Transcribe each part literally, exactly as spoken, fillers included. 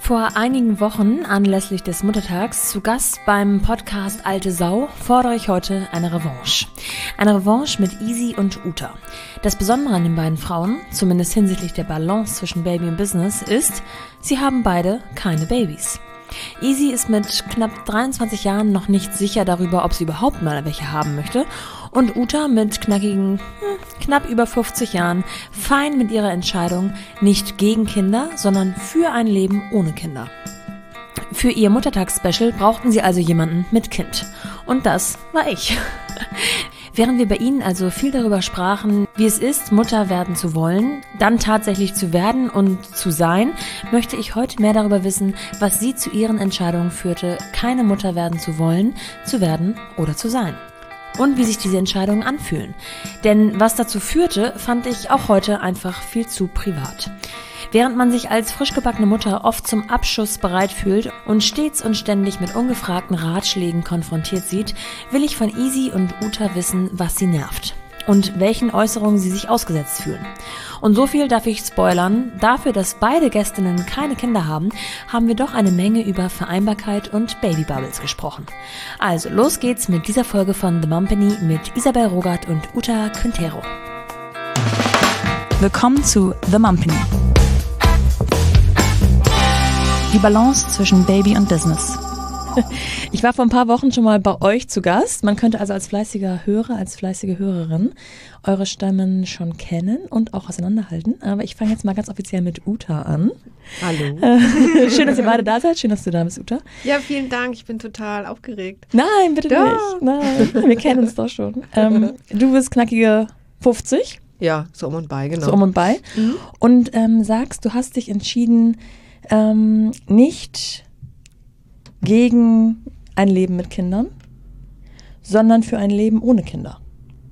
Vor einigen Wochen, anlässlich des Muttertags, zu Gast beim Podcast Alte Sau, fordere ich heute eine Revanche. Eine Revanche mit Easy und Uta. Das Besondere an den beiden Frauen, zumindest hinsichtlich der Balance zwischen Baby und Business, ist, sie haben beide keine Babys. Easy ist mit knapp dreiundzwanzig Jahren noch nicht sicher darüber, ob sie überhaupt mal welche haben möchte. Und Uta mit knackigen, hm, knapp über fünfzig Jahren, fein mit ihrer Entscheidung, nicht gegen Kinder, sondern für ein Leben ohne Kinder. Für ihr Muttertagsspecial brauchten sie also jemanden mit Kind. Und das war ich. Während wir bei Ihnen also viel darüber sprachen, wie es ist, Mutter werden zu wollen, dann tatsächlich zu werden und zu sein, möchte ich heute mehr darüber wissen, was Sie zu Ihren Entscheidungen führte, keine Mutter werden zu wollen, zu werden oder zu sein. Und wie sich diese Entscheidungen anfühlen. Denn was dazu führte, fand ich auch heute einfach viel zu privat. Während man sich als frisch gebackene Mutter oft zum Abschuss bereit fühlt und stets und ständig mit ungefragten Ratschlägen konfrontiert sieht, will ich von Easy und Uta wissen, was sie nervt und welchen Äußerungen sie sich ausgesetzt fühlen. Und so viel darf ich spoilern, dafür, dass beide Gästinnen keine Kinder haben, haben wir doch eine Menge über Vereinbarkeit und Babybubbles gesprochen. Also los geht's mit dieser Folge von The Mumpany mit Isabel Rogert und Uta Quintero. Willkommen zu The Mumpany. Die Balance zwischen Baby und Business. Ich war vor ein paar Wochen schon mal bei euch zu Gast. Man könnte also als fleißiger Hörer, als fleißige Hörerin eure Stimmen schon kennen und auch auseinanderhalten. Aber ich fange jetzt mal ganz offiziell mit Uta an. Hallo. Äh, schön, dass ihr beide da seid. Schön, dass du da bist, Uta. Ja, vielen Dank. Ich bin total aufgeregt. Nein, bitte Doch. nicht. Nein, wir kennen uns doch schon. Ähm, du bist knackige fünfzig. Ja, so um und bei, genau. So um und bei. Mhm. Und ähm, sagst, du hast dich entschieden, ähm, nicht gegen ein Leben mit Kindern, sondern für ein Leben ohne Kinder.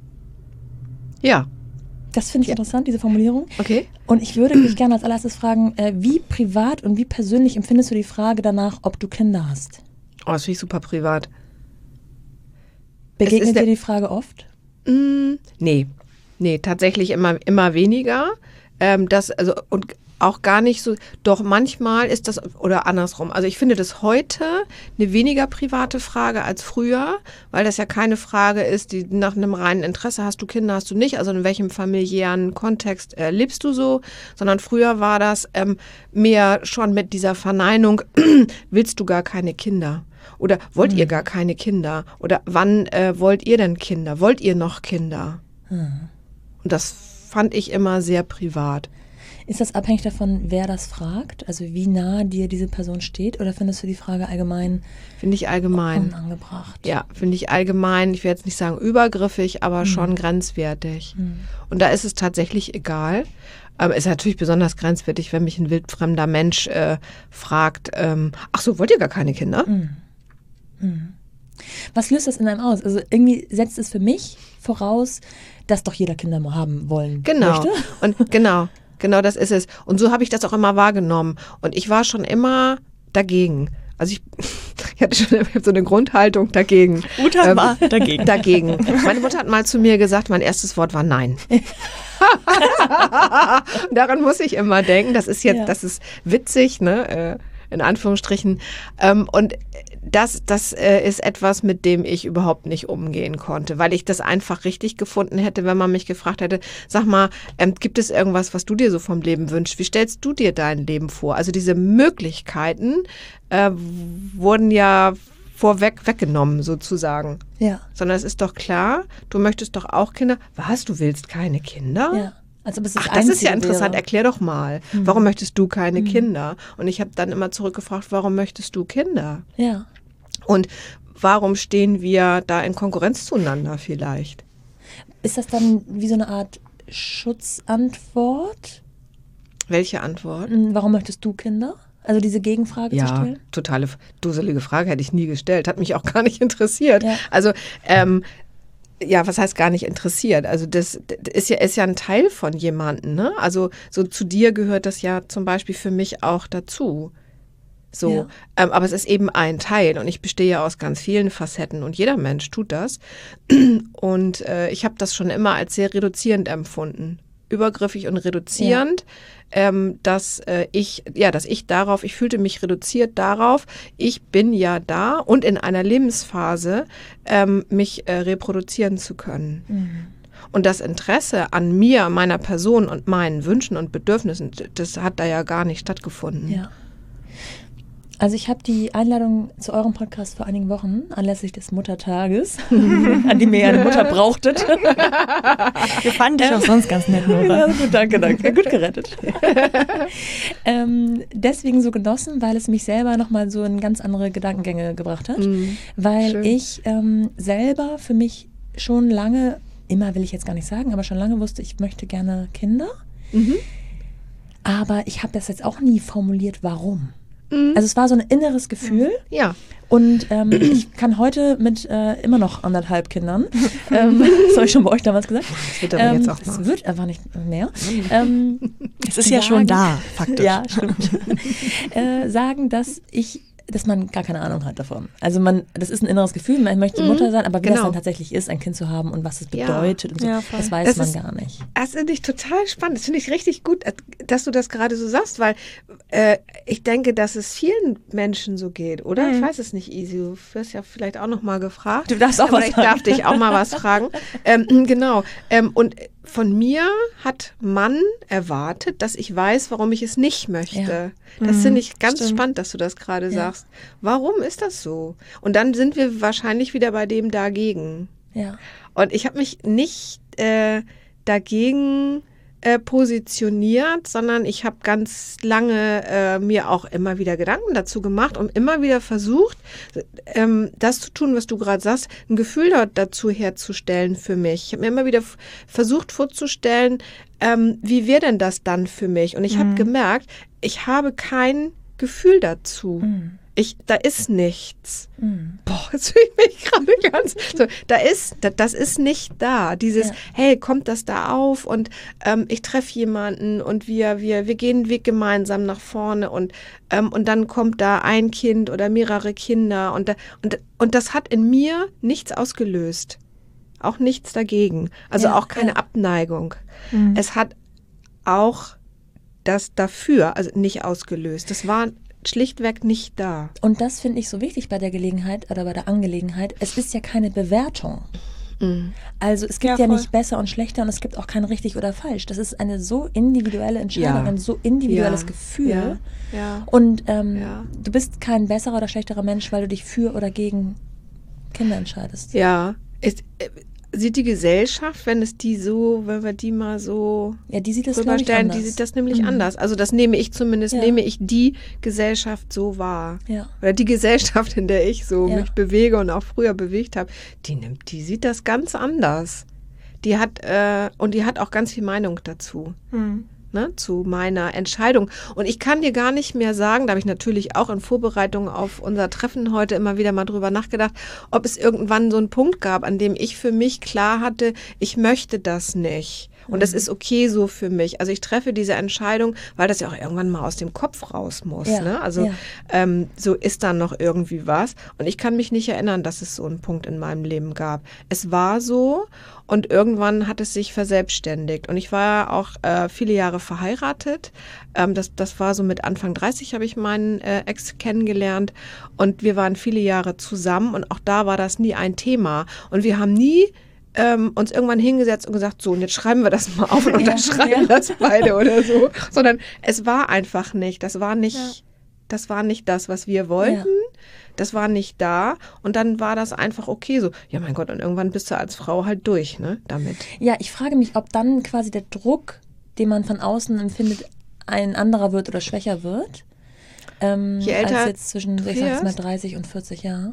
Ja. Das finde ich ja. interessant, diese Formulierung. Okay. Und ich würde dich gerne als allererstes fragen, äh, wie privat und wie persönlich empfindest du die Frage danach, ob du Kinder hast? Oh, das finde ich super privat. Begegnet dir die Frage oft? Mm, nee. Nee, tatsächlich immer, immer weniger. Ähm, das, also, und auch gar nicht so, doch manchmal ist das, oder andersrum, also ich finde das heute eine weniger private Frage als früher, weil das ja keine Frage ist, die nach einem reinen Interesse, hast du Kinder, hast du nicht, also in welchem familiären Kontext äh, lebst du so, sondern früher war das ähm, mehr schon mit dieser Verneinung, willst du gar keine Kinder? Oder wollt mhm. ihr gar keine Kinder? Oder wann äh, wollt ihr denn Kinder? Wollt ihr noch Kinder? Mhm. Und das fand ich immer sehr privat. Ist das abhängig davon, wer das fragt? Also wie nah dir diese Person steht? Oder findest du die Frage allgemein Finde ich allgemein. unangebracht? Ja, finde ich allgemein, ich will jetzt nicht sagen übergriffig, aber hm. schon grenzwertig. Hm. Und da ist es tatsächlich egal. Aber es ist natürlich besonders grenzwertig, wenn mich ein wildfremder Mensch äh, fragt, ähm, ach so, wollt ihr gar keine Kinder? Hm. Hm. Was löst das in einem aus? Also irgendwie setzt es für mich voraus, dass doch jeder Kinder mal haben wollen genau. möchte. Und genau. Genau, das ist es. Und so habe ich das auch immer wahrgenommen. Und ich war schon immer dagegen. Also ich, ich hatte schon so eine Grundhaltung dagegen. Uta ähm, war dagegen. Dagegen. Meine Mutter hat mal zu mir gesagt, mein erstes Wort war Nein. Daran muss ich immer denken. Das ist jetzt, ja. das ist witzig, ne? In Anführungsstrichen. Und das, das ist etwas, mit dem ich überhaupt nicht umgehen konnte, weil ich das einfach richtig gefunden hätte, wenn man mich gefragt hätte, sag mal, ähm, gibt es irgendwas, was du dir so vom Leben wünschst? Wie stellst du dir dein Leben vor? Also diese Möglichkeiten äh, wurden ja vorweg weggenommen sozusagen. Ja. Sondern es ist doch klar, du möchtest doch auch Kinder. Was, du willst keine Kinder? Ja. Also das Ach, das ist ja interessant. Wäre. Erklär doch mal, mhm. warum möchtest du keine mhm. Kinder? Und ich habe dann immer zurückgefragt, warum möchtest du Kinder? Ja. Und warum stehen wir da in Konkurrenz zueinander vielleicht? Ist das dann wie so eine Art Schutzantwort? Welche Antwort? Warum möchtest du Kinder? Also diese Gegenfrage ja, zu stellen? Ja, totale dusselige Frage hätte ich nie gestellt. Hat mich auch gar nicht interessiert. Ja. Also ähm, ja, was heißt gar nicht interessiert? Also das, das ist ja, ist ja ein Teil von jemandem, ne? Also so zu dir gehört das ja zum Beispiel für mich auch dazu. So, ja. ähm, aber es ist eben ein Teil und ich bestehe ja aus ganz vielen Facetten und jeder Mensch tut das. Und äh, ich habe das schon immer als sehr reduzierend empfunden. übergriffig und reduzierend, ja. ähm, dass äh, ich, ja, dass ich darauf, ich fühlte mich reduziert darauf, ich bin ja da und in einer Lebensphase ähm, mich äh, reproduzieren zu können. Mhm. Und das Interesse an mir, meiner Person und meinen Wünschen und Bedürfnissen, das hat da ja gar nicht stattgefunden. Ja. Also ich habe die Einladung zu eurem Podcast vor einigen Wochen anlässlich des Muttertages, an dem ihr ja eine Mutter brauchtet. Wir fanden dich auch sonst ganz nett, Nora. Ja, gut, danke, danke. Gut gerettet. ähm, deswegen so genossen, weil es mich selber nochmal so in ganz andere Gedankengänge gebracht hat. Mhm. Weil Schön. ich ähm, selber für mich schon lange, immer will ich jetzt gar nicht sagen, aber schon lange wusste, ich möchte gerne Kinder. Mhm. Aber ich habe das jetzt auch nie formuliert, warum. Also es war so ein inneres Gefühl. Ja. Und ähm, ich kann heute mit äh, immer noch anderthalb Kindern, ähm, das habe ich schon bei euch damals gesagt. Das wird aber ähm, jetzt auch mal. Es wird einfach nicht mehr. Ähm, es ist ja schon da, faktisch. Ja, stimmt. äh, sagen, dass ich dass man gar keine Ahnung hat davon. Also man, das ist ein inneres Gefühl, man möchte mhm, Mutter sein, aber wie genau. das dann tatsächlich ist, ein Kind zu haben und was es bedeutet, ja. und so, ja, das weiß das man ist, gar nicht. Das finde ich total spannend. Das finde ich richtig gut, dass du das gerade so sagst, weil äh, ich denke, dass es vielen Menschen so geht, oder? Mhm. Ich weiß es nicht, Easy. Du wirst ja vielleicht auch noch mal gefragt. Du darfst auch aber was ich fragen. darf dich auch mal was fragen. Ähm, genau. Ähm, und von mir hat man erwartet, dass ich weiß, warum ich es nicht möchte. Ja. Das mhm, finde ich ganz stimmt. spannend, dass du das gerade ja. sagst. Warum ist das so? Und dann sind wir wahrscheinlich wieder bei dem dagegen. Ja. Und ich habe mich nicht äh, dagegen äh, positioniert, sondern ich habe ganz lange äh, mir auch immer wieder Gedanken dazu gemacht und immer wieder versucht, ähm, das zu tun, was du gerade sagst, ein Gefühl dazu herzustellen für mich. Ich habe mir immer wieder f- versucht vorzustellen, ähm, wie wäre denn das dann für mich? Und ich mhm. habe gemerkt, ich habe kein Gefühl dazu. Mhm. Ich, da ist nichts. Mhm. Boah, jetzt fühle ich mich gerade ganz so. Da ist, da, das ist nicht da. Dieses, ja. hey, kommt das da auf und ähm, ich treffe jemanden und wir, wir, wir gehen den Weg gemeinsam nach vorne und, ähm, und dann kommt da ein Kind oder mehrere Kinder und, da, und, und das hat in mir nichts ausgelöst. Auch nichts dagegen. Also ja, auch keine ja. Abneigung. Mhm. Es hat auch das dafür, also nicht ausgelöst. Das war schlichtweg nicht da. Und das finde ich so wichtig bei der Gelegenheit oder bei der Angelegenheit. Es ist ja keine Bewertung. Mhm. Also es gibt ja, ja nicht besser und schlechter und es gibt auch kein richtig oder falsch. Das ist eine so individuelle Entscheidung, ja. ein so individuelles ja. Gefühl. Ja. Ja. Und ähm, ja. du bist kein besserer oder schlechterer Mensch, weil du dich für oder gegen Kinder entscheidest. Ja, ist, äh, sieht die Gesellschaft, wenn es die so, wenn wir die mal so ja, die sieht das rüberstellen, die sieht das nämlich mhm. anders. Also das nehme ich zumindest, ja. nehme ich die Gesellschaft so wahr. Ja. Oder die Gesellschaft, in der ich so ja. mich bewege und auch früher bewegt habe, die nimmt, die sieht das ganz anders. Die hat, äh, und die hat auch ganz viel Meinung dazu. Mhm. Ne, zu meiner Entscheidung. Und ich kann dir gar nicht mehr sagen, da habe ich natürlich auch in Vorbereitung auf unser Treffen heute immer wieder mal drüber nachgedacht, ob es irgendwann so einen Punkt gab, an dem ich für mich klar hatte, ich möchte das nicht. Und das ist okay so für mich. Also ich treffe diese Entscheidung, weil das ja auch irgendwann mal aus dem Kopf raus muss. Ja, ne? Also ja. ähm, so ist dann noch irgendwie was. Und ich kann mich nicht erinnern, dass es so einen Punkt in meinem Leben gab. Es war so und irgendwann hat es sich verselbstständigt. Und ich war auch äh, viele Jahre verheiratet. Ähm, das, das war so mit Anfang dreißig habe ich meinen äh, Ex kennengelernt. Und wir waren viele Jahre zusammen und auch da war das nie ein Thema. Und wir haben nie Ähm, uns irgendwann hingesetzt und gesagt, so, und jetzt schreiben wir das mal auf und unterschreiben ja. das beide oder so. Sondern es war einfach nicht. Das war nicht, ja. das war nicht das, was wir wollten. Ja. Das war nicht da. Und dann war das einfach okay so. Ja, mein Gott, und irgendwann bist du als Frau halt durch, ne, damit. Ja, ich frage mich, ob dann quasi der Druck, den man von außen empfindet, ein anderer wird oder schwächer wird. Ähm, Je älter als jetzt zwischen, ich sag jetzt mal, dreißig und vierzig Jahren.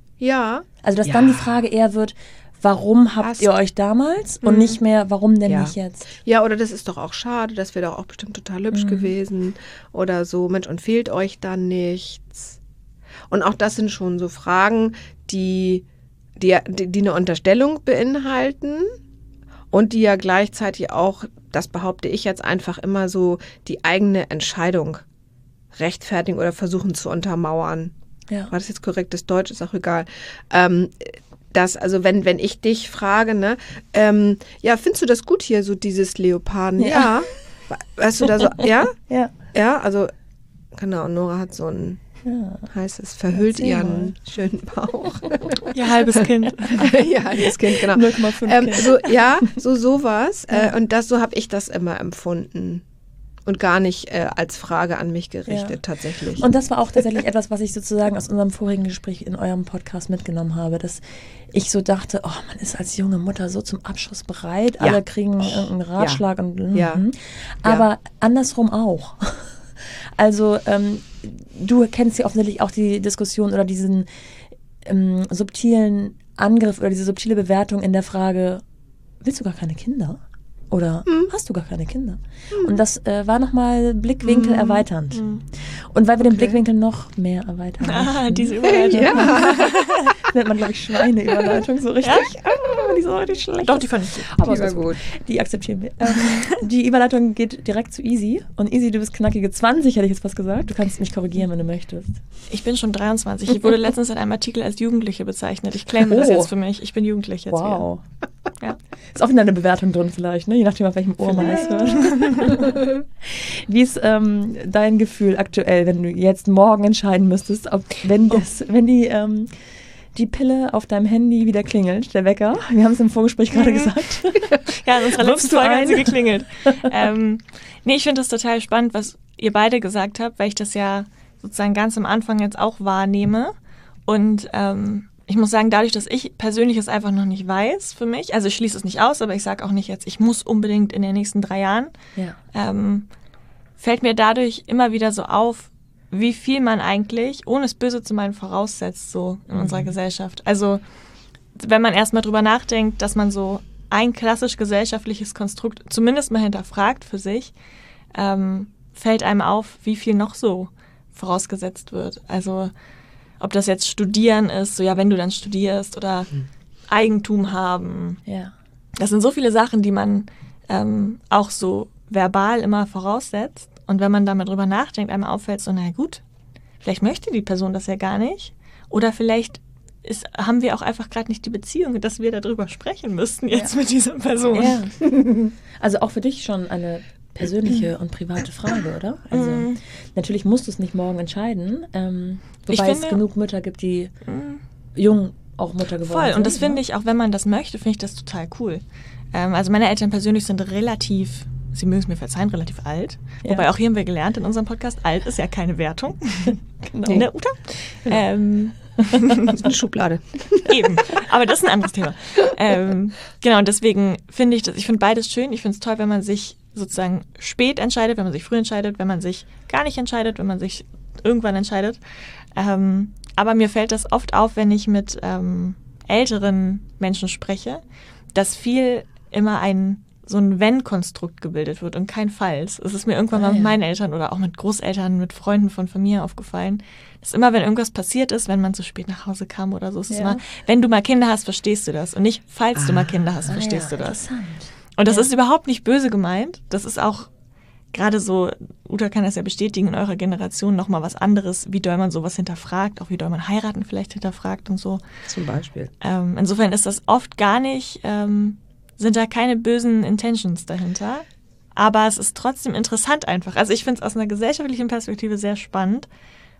Ja. Also, dass ja. dann die Frage eher wird, warum habt Hast. ihr euch damals und mhm. nicht mehr, warum denn ja. nicht jetzt? Ja, oder das ist doch auch schade, das wäre doch auch bestimmt total hübsch mhm. gewesen oder so, Mensch, und fehlt euch dann nichts? Und auch das sind schon so Fragen, die, die, die eine Unterstellung beinhalten und die ja gleichzeitig auch, das behaupte ich jetzt einfach immer so, die eigene Entscheidung rechtfertigen oder versuchen zu untermauern. Ja. War das jetzt korrektes Deutsch? Ist auch egal. Ähm, das, also wenn, wenn ich dich frage, ne, ähm, ja, findest du das gut hier, so dieses Leoparden? Ja. ja. Weißt du da so, ja? Ja. Ja, also, genau, Nora hat so ein, ja. heißt es, verhüllt ihren schönen Bauch. Ihr halbes Kind. Ja, halbes Kind, genau. null Komma fünf ähm, Kind. so, ja, so sowas. Ja. Äh, und das, so habe ich das immer empfunden. Und gar nicht äh, als Frage an mich gerichtet, ja. tatsächlich. Und das war auch tatsächlich etwas, was ich sozusagen aus unserem vorigen Gespräch in eurem Podcast mitgenommen habe, dass ich so dachte, oh, man ist als junge Mutter so zum Abschluss bereit, ja. alle kriegen oh. irgendeinen Ratschlag. Ja. Und, ja. Aber ja. andersrum auch. Also ähm, du kennst ja offensichtlich auch die Diskussion oder diesen ähm, subtilen Angriff oder diese subtile Bewertung in der Frage, willst du gar keine Kinder? Oder hm. hast du gar keine Kinder? Hm. Und das äh, war nochmal Blickwinkel hm. erweiternd. Hm. Und weil wir okay. den Blickwinkel noch mehr erweitern. Ah, diese Überleitung. Ja. Nennt man, glaube ich, Schweine-Überleitung so richtig. Ja? Ah, die ist so richtig schlecht. Doch, die fand ich gut. Aber die war gut. Die akzeptieren wir. Ähm, die Überleitung geht direkt zu Easy. Und Easy, du bist knackige zwanzig, hätte ich jetzt was gesagt. Du kannst mich korrigieren, wenn du möchtest. Ich bin schon dreiundzwanzig. Ich wurde letztens in einem Artikel als Jugendliche bezeichnet. Ich claime oh. das jetzt für mich. Ich bin jugendlich jetzt wow. wieder. Ja. Ist auch wieder eine Bewertung drin vielleicht, ne? Je nachdem, auf welchem Ohr man es hört. Wie ist ähm, dein Gefühl aktuell, wenn du jetzt morgen entscheiden müsstest, ob wenn, das, wenn die, ähm, die Pille auf deinem Handy wieder klingelt, der Wecker, wir haben es im Vorgespräch gerade gesagt. Ja, in unserer letzten Folge hat sie geklingelt. ähm, nee, ich finde das total spannend, was ihr beide gesagt habt, weil ich das ja sozusagen ganz am Anfang jetzt auch wahrnehme und ähm, ich muss sagen, dadurch, dass ich persönlich es einfach noch nicht weiß für mich, also ich schließe es nicht aus, aber ich sage auch nicht jetzt, ich muss unbedingt in den nächsten drei Jahren, ja. ähm, fällt mir dadurch immer wieder so auf, wie viel man eigentlich, ohne es böse zu meinen, voraussetzt so in mhm. unserer Gesellschaft. Also wenn man erstmal drüber nachdenkt, dass man so ein klassisch gesellschaftliches Konstrukt zumindest mal hinterfragt für sich, ähm, fällt einem auf, wie viel noch so vorausgesetzt wird. Also ob das jetzt Studieren ist, so ja, wenn du dann studierst oder mhm. Eigentum haben. Ja. Das sind so viele Sachen, die man ähm, auch so verbal immer voraussetzt. Und wenn man da mal drüber nachdenkt, einem auffällt so, na gut, vielleicht möchte die Person das ja gar nicht. Oder vielleicht ist, haben wir auch einfach gerade nicht die Beziehung, dass wir darüber sprechen müssten jetzt ja. mit dieser Person. Ja. Also auch für dich schon eine persönliche und private Frage, oder? Also mm. natürlich musst du es nicht morgen entscheiden, ähm, wobei finde, es genug Mütter gibt, die mm. jung auch Mutter geworden voll. sind. Und das finde ja. ich, auch wenn man das möchte, finde ich das total cool. Ähm, also meine Eltern persönlich sind relativ, sie mögen es mir verzeihen, relativ alt. Ja. Wobei auch hier haben wir gelernt in unserem Podcast, alt ist ja keine Wertung. Genau. Ne, Uta? Ähm, das ist eine Schublade. Eben, aber das ist ein anderes Thema. Ähm, genau, und deswegen finde ich das, ich finde beides schön. Ich finde es toll, wenn man sich sozusagen spät entscheidet, wenn man sich früh entscheidet, wenn man sich gar nicht entscheidet, wenn man sich irgendwann entscheidet. Ähm, aber mir fällt das oft auf, wenn ich mit ähm, älteren Menschen spreche, dass viel immer ein so ein Wenn-Konstrukt gebildet wird und kein Falls. Es ist mir irgendwann ah, mal mit ja. meinen Eltern oder auch mit Großeltern, mit Freunden von Familie aufgefallen, dass immer, wenn irgendwas passiert ist, wenn man zu spät nach Hause kam oder so, ist es ja. immer, wenn du mal Kinder hast, verstehst du das. Und nicht, falls ah. du mal Kinder hast, verstehst ah, ja. du das. Interessant. Und das ja. ist überhaupt nicht böse gemeint. Das ist auch gerade so, Uta kann das ja bestätigen, in eurer Generation nochmal was anderes, wie doll man sowas hinterfragt, auch wie doll man heiraten vielleicht hinterfragt und so. Zum Beispiel. Ähm, insofern ist das oft gar nicht, ähm, sind da keine bösen Intentions dahinter. Aber es ist trotzdem interessant einfach. Also ich finde es aus einer gesellschaftlichen Perspektive sehr spannend.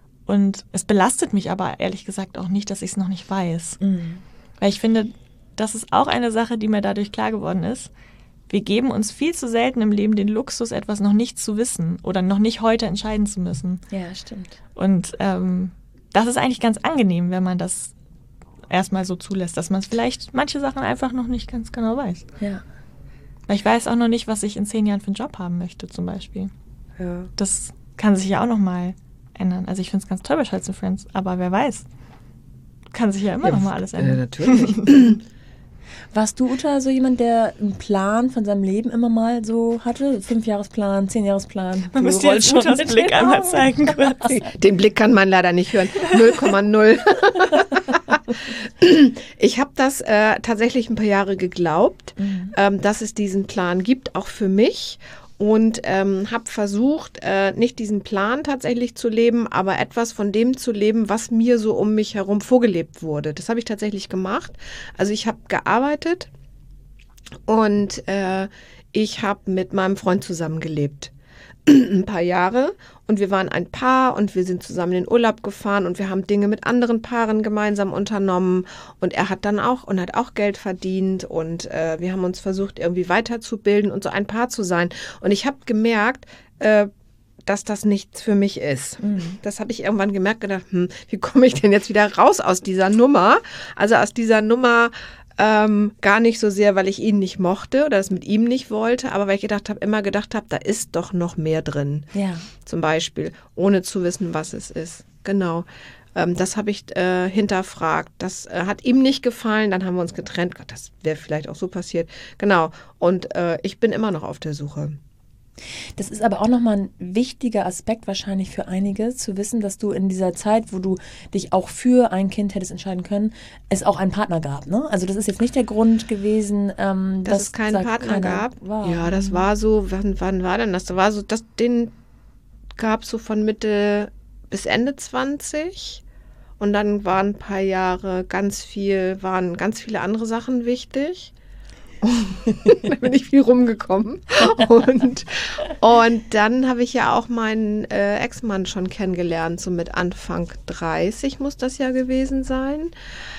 Und es belastet mich aber ehrlich gesagt auch nicht, dass ich es noch nicht weiß. Mhm. Weil ich finde, das ist auch eine Sache, die mir dadurch klar geworden ist. Wir geben uns viel zu selten im Leben den Luxus, etwas noch nicht zu wissen oder noch nicht heute entscheiden zu müssen. Ja, stimmt. Und ähm, das ist eigentlich ganz angenehm, wenn man das erstmal so zulässt, dass man es vielleicht manche Sachen einfach noch nicht ganz genau weiß. Ja. Weil ich weiß auch noch nicht, was ich in zehn Jahren für einen Job haben möchte, zum Beispiel. Ja. Das kann sich ja auch noch mal ändern. Also ich finde es ganz toll bei Schatz und Friends, aber wer weiß, kann sich ja immer ja, noch mal alles ändern. Ja, natürlich. Warst du, Uta, so jemand, der einen Plan von seinem Leben immer mal so hatte? Fünfjahresplan, Zehnjahresplan? Man müsste jetzt Utas Blick einmal zeigen kurz. Den Blick kann man leider nicht hören. null Komma null. Ich habe das äh, tatsächlich ein paar Jahre geglaubt, mhm. ähm, dass es diesen Plan gibt, auch für mich. und ähm, habe versucht, äh, nicht diesen Plan tatsächlich zu leben, aber etwas von dem zu leben, was mir so um mich herum vorgelebt wurde. Das habe ich tatsächlich gemacht. Also ich habe gearbeitet und äh, ich habe mit meinem Freund zusammengelebt. Ein paar Jahre und wir waren ein Paar und wir sind zusammen in den Urlaub gefahren und wir haben Dinge mit anderen Paaren gemeinsam unternommen und er hat dann auch und hat auch Geld verdient und äh, wir haben uns versucht irgendwie weiterzubilden und so ein Paar zu sein und ich habe gemerkt, äh, dass das nichts für mich ist. Mhm. Das habe ich irgendwann gemerkt, gedacht, hm, wie komme ich denn jetzt wieder raus aus dieser Nummer? Also aus dieser Nummer Ähm, gar nicht so sehr, weil ich ihn nicht mochte oder es mit ihm nicht wollte, aber weil ich gedacht habe, immer gedacht habe, da ist doch noch mehr drin. Ja. Zum Beispiel, ohne zu wissen, was es ist. Genau. Ähm, das habe ich äh, hinterfragt. Das äh, hat ihm nicht gefallen, dann haben wir uns getrennt. Gott, das wäre vielleicht auch so passiert. Genau. Und äh, ich bin immer noch auf der Suche. Das ist aber auch nochmal ein wichtiger Aspekt wahrscheinlich für einige, zu wissen, dass du in dieser Zeit, wo du dich auch für ein Kind hättest entscheiden können, es auch einen Partner gab, ne? Also das ist jetzt nicht der Grund gewesen, ähm, dass, dass es keinen Partner gab. War. Ja, das war so, wann, wann war denn das? Das war so, das, den gab es so von Mitte bis Ende zwanzig und dann waren ein paar Jahre ganz viel, waren ganz viele andere Sachen wichtig. Da bin ich viel rumgekommen. Und, und dann habe ich ja auch meinen äh, Ex-Mann schon kennengelernt, so mit Anfang dreißig muss das ja gewesen sein.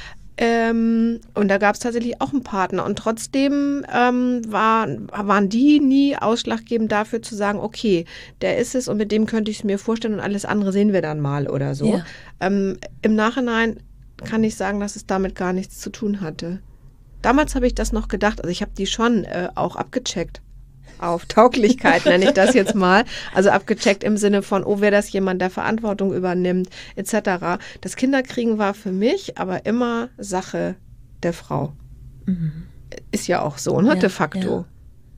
Ähm, und da gab es tatsächlich auch einen Partner. Und trotzdem ähm, war, waren die nie ausschlaggebend dafür zu sagen, okay, der ist es und mit dem könnte ich es mir vorstellen und alles andere sehen wir dann mal oder so. Ja. Ähm, im Nachhinein kann ich sagen, dass es damit gar nichts zu tun hatte. Damals habe ich das noch gedacht, also ich habe die schon äh, auch abgecheckt. Auf Tauglichkeit nenne ich das jetzt mal. Also abgecheckt im Sinne von, oh, wäre das jemand, der Verantwortung übernimmt, et cetera. Das Kinderkriegen war für mich aber immer Sache der Frau. Mhm. Ist ja auch so, ne? Ja, De facto. Ja.